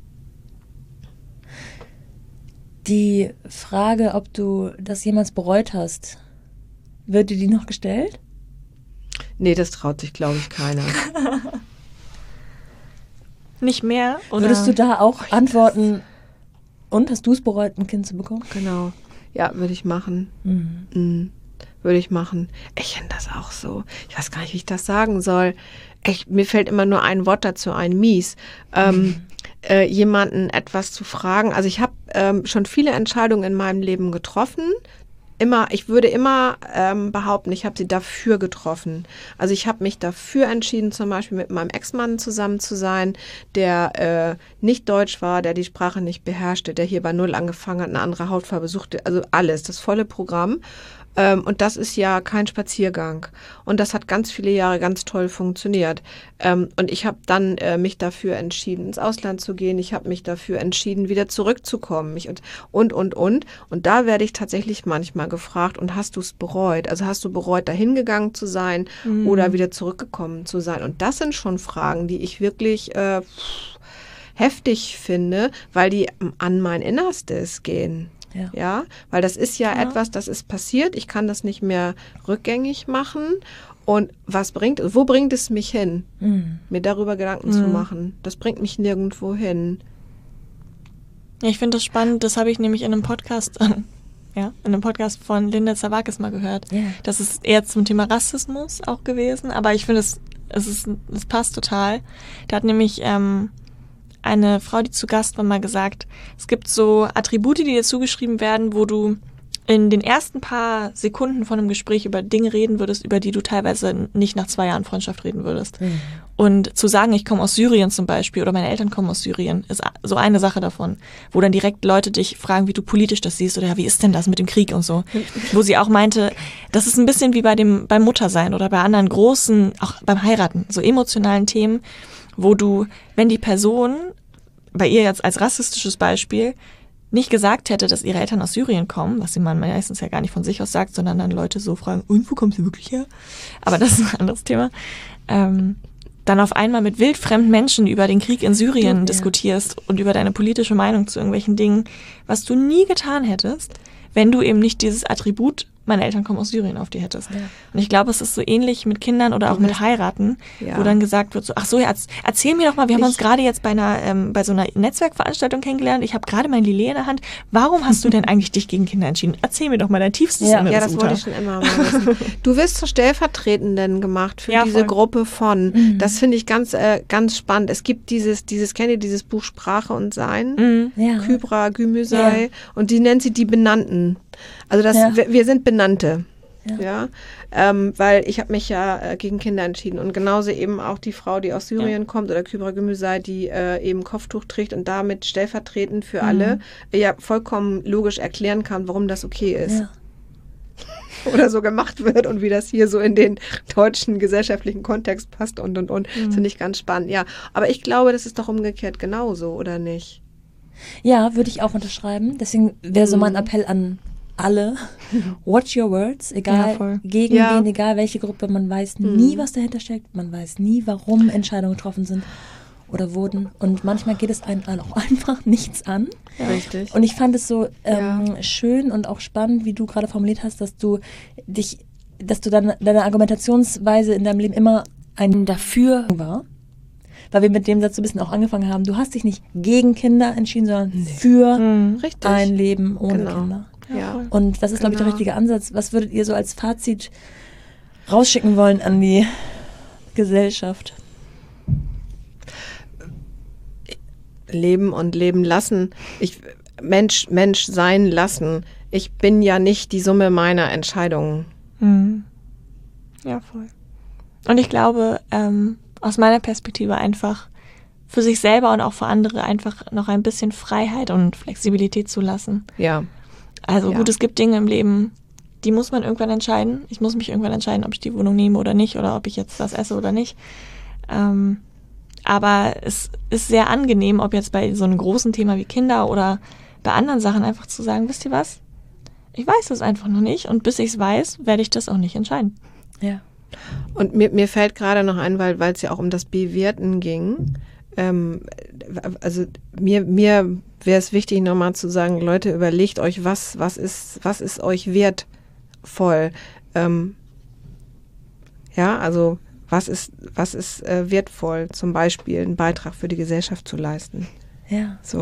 Die Frage, ob du das jemals bereut hast, wird dir die noch gestellt? Nee, das traut sich, glaube ich, keiner. Nicht mehr? Oder? Würdest du da auch antworten, und hast du es bereut, ein Kind zu bekommen? Genau. Ja, würde ich machen. Mhm. Mhm. würde ich machen. Ich finde das auch so. Ich weiß gar nicht, wie ich das sagen soll. Ich, mir fällt immer nur ein Wort dazu ein, mies. Ähm, äh, jemanden etwas zu fragen. Also ich habe ähm, schon viele Entscheidungen in meinem Leben getroffen. Immer, ich würde immer ähm, behaupten, ich habe sie dafür getroffen. Also ich habe mich dafür entschieden, zum Beispiel mit meinem Ex-Mann zusammen zu sein, der äh, nicht deutsch war, der die Sprache nicht beherrschte, der hier bei Null angefangen hat, eine andere Hautfarbe suchte, also alles, das volle Programm. Ähm, und das ist ja kein Spaziergang. Und das hat ganz viele Jahre ganz toll funktioniert. Ähm, und ich habe dann äh, mich dafür entschieden, ins Ausland zu gehen. Ich habe mich dafür entschieden, wieder zurückzukommen. Ich, und, und, und, und. Und da werde ich tatsächlich manchmal gefragt, und hast du es bereut? Also hast du bereut, dahin gegangen zu sein mhm. oder wieder zurückgekommen zu sein? Und das sind schon Fragen, die ich wirklich äh, heftig finde, weil die an mein Innerstes gehen. Ja. ja, weil das ist ja, ja etwas, das ist passiert. Ich kann das nicht mehr rückgängig machen. Und was bringt, wo bringt es mich hin, mhm. mir darüber Gedanken mhm. zu machen? Das bringt mich nirgendwo hin. Ja, ich finde das spannend. Das habe ich nämlich in einem Podcast, äh, ja, in einem Podcast von Linda Zerwakis mal gehört. Yeah. Das ist eher zum Thema Rassismus auch gewesen. Aber ich finde, es, es, ist, es passt total. Da hat nämlich ähm, eine Frau, die zu Gast war, mal gesagt, es gibt so Attribute, die dir zugeschrieben werden, wo du in den ersten paar Sekunden von einem Gespräch über Dinge reden würdest, über die du teilweise nicht nach zwei Jahren Freundschaft reden würdest. Mhm. Und zu sagen, ich komme aus Syrien zum Beispiel oder meine Eltern kommen aus Syrien, ist so eine Sache davon, wo dann direkt Leute dich fragen, wie du politisch das siehst oder ja, wie ist denn das mit dem Krieg und so. Wo sie auch meinte, das ist ein bisschen wie bei dem beim Muttersein oder bei anderen großen, auch beim Heiraten, so emotionalen Themen, wo du, wenn die Person, bei ihr jetzt als rassistisches Beispiel, nicht gesagt hätte, dass ihre Eltern aus Syrien kommen, was sie man meistens ja gar nicht von sich aus sagt, sondern dann Leute so fragen, und wo kommst du wirklich her? Aber das ist ein anderes Thema. Ähm, dann auf einmal mit wildfremden Menschen über den Krieg in Syrien ja. diskutierst und über deine politische Meinung zu irgendwelchen Dingen, was du nie getan hättest, wenn du eben nicht dieses Attribut, meine Eltern kommen aus Syrien, auf dir hättest. Ja. Und ich glaube, es ist so ähnlich mit Kindern oder auch mit Heiraten, ja. wo dann gesagt wird, so, ach so, ja, erzähl mir doch mal, wir haben ich, uns gerade jetzt bei einer ähm, bei so einer Netzwerkveranstaltung kennengelernt, ich habe gerade mein Lillet in der Hand, warum hast du denn eigentlich dich gegen Kinder entschieden? Erzähl mir doch mal dein tiefstes ja. Inneres, Ja, das Uta. wollte ich schon immer mal wissen. Du wirst zur Stellvertretenden gemacht für ja, diese voll. Gruppe von, mhm. das finde ich ganz äh, ganz spannend. Es gibt dieses, dieses kennt ihr dieses Buch Sprache und Sein, mhm. ja. Kübra Gümüşay, ja. und die nennt sie die Benannten. Also das, ja. wir, wir sind Benannte. Ja, ja ähm, weil ich habe mich ja äh, gegen Kinder entschieden und genauso eben auch die Frau, die aus Syrien ja. kommt oder Kübra Gümüşay, die äh, eben Kopftuch trägt und damit stellvertretend für mhm. alle äh, ja vollkommen logisch erklären kann, warum das okay ist. Ja. Oder so gemacht wird und wie das hier so in den deutschen gesellschaftlichen Kontext passt und und und. Mhm. Das finde ich ganz spannend, ja. Aber ich glaube, das ist doch umgekehrt genauso, oder nicht? Ja, würde ich auch unterschreiben. Deswegen wäre so mein Appell an alle, watch your words, egal ja, gegen ja. wen, egal welche Gruppe, man weiß mhm. nie, was dahinter steckt, man weiß nie, warum Entscheidungen getroffen sind oder wurden und manchmal geht es einem auch einfach nichts an. Ja. Richtig. Und ich fand es so ähm, ja. schön und auch spannend, wie du gerade formuliert hast, dass du dich, dass du dann deine Argumentationsweise in deinem Leben immer ein Dafür war. Weil wir mit dem Satz so ein bisschen auch angefangen haben, du hast dich nicht gegen Kinder entschieden, sondern nee. für mhm, ein Leben ohne genau. Kinder. Ja. Und das ist, glaube genau. ich, der richtige Ansatz. Was würdet ihr so als Fazit rausschicken wollen an die Gesellschaft? Leben und leben lassen. Ich, Mensch, Mensch sein lassen. Ich bin ja nicht die Summe meiner Entscheidungen. Mhm. Ja, voll. Und ich glaube, ähm, aus meiner Perspektive einfach für sich selber und auch für andere einfach noch ein bisschen Freiheit und Flexibilität zu lassen. Ja. Also ja. gut, es gibt Dinge im Leben, die muss man irgendwann entscheiden. Ich muss mich irgendwann entscheiden, ob ich die Wohnung nehme oder nicht oder ob ich jetzt das esse oder nicht. Ähm, aber es ist sehr angenehm, ob jetzt bei so einem großen Thema wie Kinder oder bei anderen Sachen einfach zu sagen, wisst ihr was? Ich weiß das einfach noch nicht und bis ich es weiß, werde ich das auch nicht entscheiden. Ja. Und mir, mir fällt gerade noch ein, weil weil es ja auch um das Bewerten ging. Ähm, also mir, mir wäre es wichtig, nochmal zu sagen, Leute, überlegt euch, was, was ist, was ist euch wertvoll? Ähm, ja, also was ist, was ist äh, wertvoll? Zum Beispiel einen Beitrag für die Gesellschaft zu leisten. Ja. So.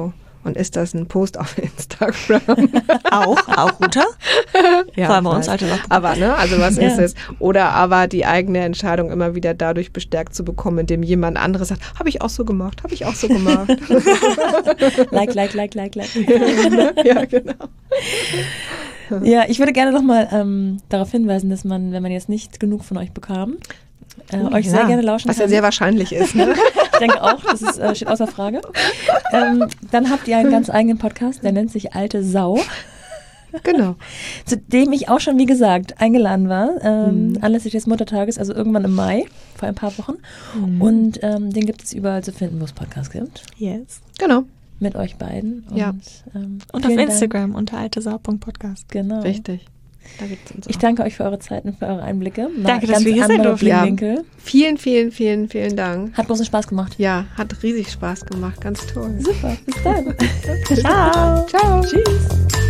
Und ist das ein Post auf Instagram? Auch, auch Uta? Ja, Vor allem bei ich uns weiß. alte Sache. Aber, ne, also was Ja. ist es? Oder aber die eigene Entscheidung immer wieder dadurch bestärkt zu bekommen, indem jemand anderes sagt, habe ich auch so gemacht, habe ich auch so gemacht. Like, like, like, like, like. Ja, genau. Ja, ich würde gerne nochmal ähm, darauf hinweisen, dass man, wenn man jetzt nicht genug von euch bekam, äh, Oh, euch ja. sehr gerne lauschen Was kann. ja sehr wahrscheinlich ist. Ne? Ich denke auch, das ist, äh, steht außer Frage. Ähm, dann habt ihr einen ganz eigenen Podcast, der nennt sich Alte Sau, Genau. zu dem ich auch schon, wie gesagt, eingeladen war, ähm, Mhm. anlässlich des Muttertages, also irgendwann im Mai, vor ein paar Wochen. Mhm. Und ähm, den gibt es überall zu finden, wo es Podcasts gibt, Yes. Genau. mit euch beiden. Und, Ja. ähm, Und auf vielen Dank. Instagram unter altesau.podcast. Genau. Richtig. Da gibt's uns Ich auch. danke euch für eure Zeit und für eure Einblicke. Mal Danke, dass ganz wir hier sein andere durften. Ja. Blickwinkel. Vielen, vielen, vielen, vielen Dank. Hat großen Spaß gemacht. Ja, hat riesig Spaß gemacht. Ganz toll. Super, bis dann. Ciao. Ciao. Tschüss.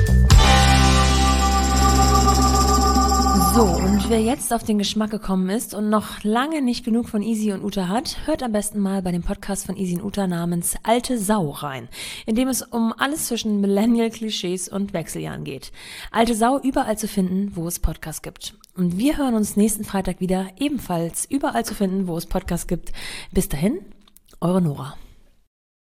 So, und wer jetzt auf den Geschmack gekommen ist und noch lange nicht genug von Easy und Uta hat, hört am besten mal bei dem Podcast von Easy und Uta namens Alte Sau rein, in dem es um alles zwischen Millennial-Klischees und Wechseljahren geht. Alte Sau überall zu finden, wo es Podcasts gibt. Und wir hören uns nächsten Freitag wieder, ebenfalls überall zu finden, wo es Podcasts gibt. Bis dahin, eure Nora.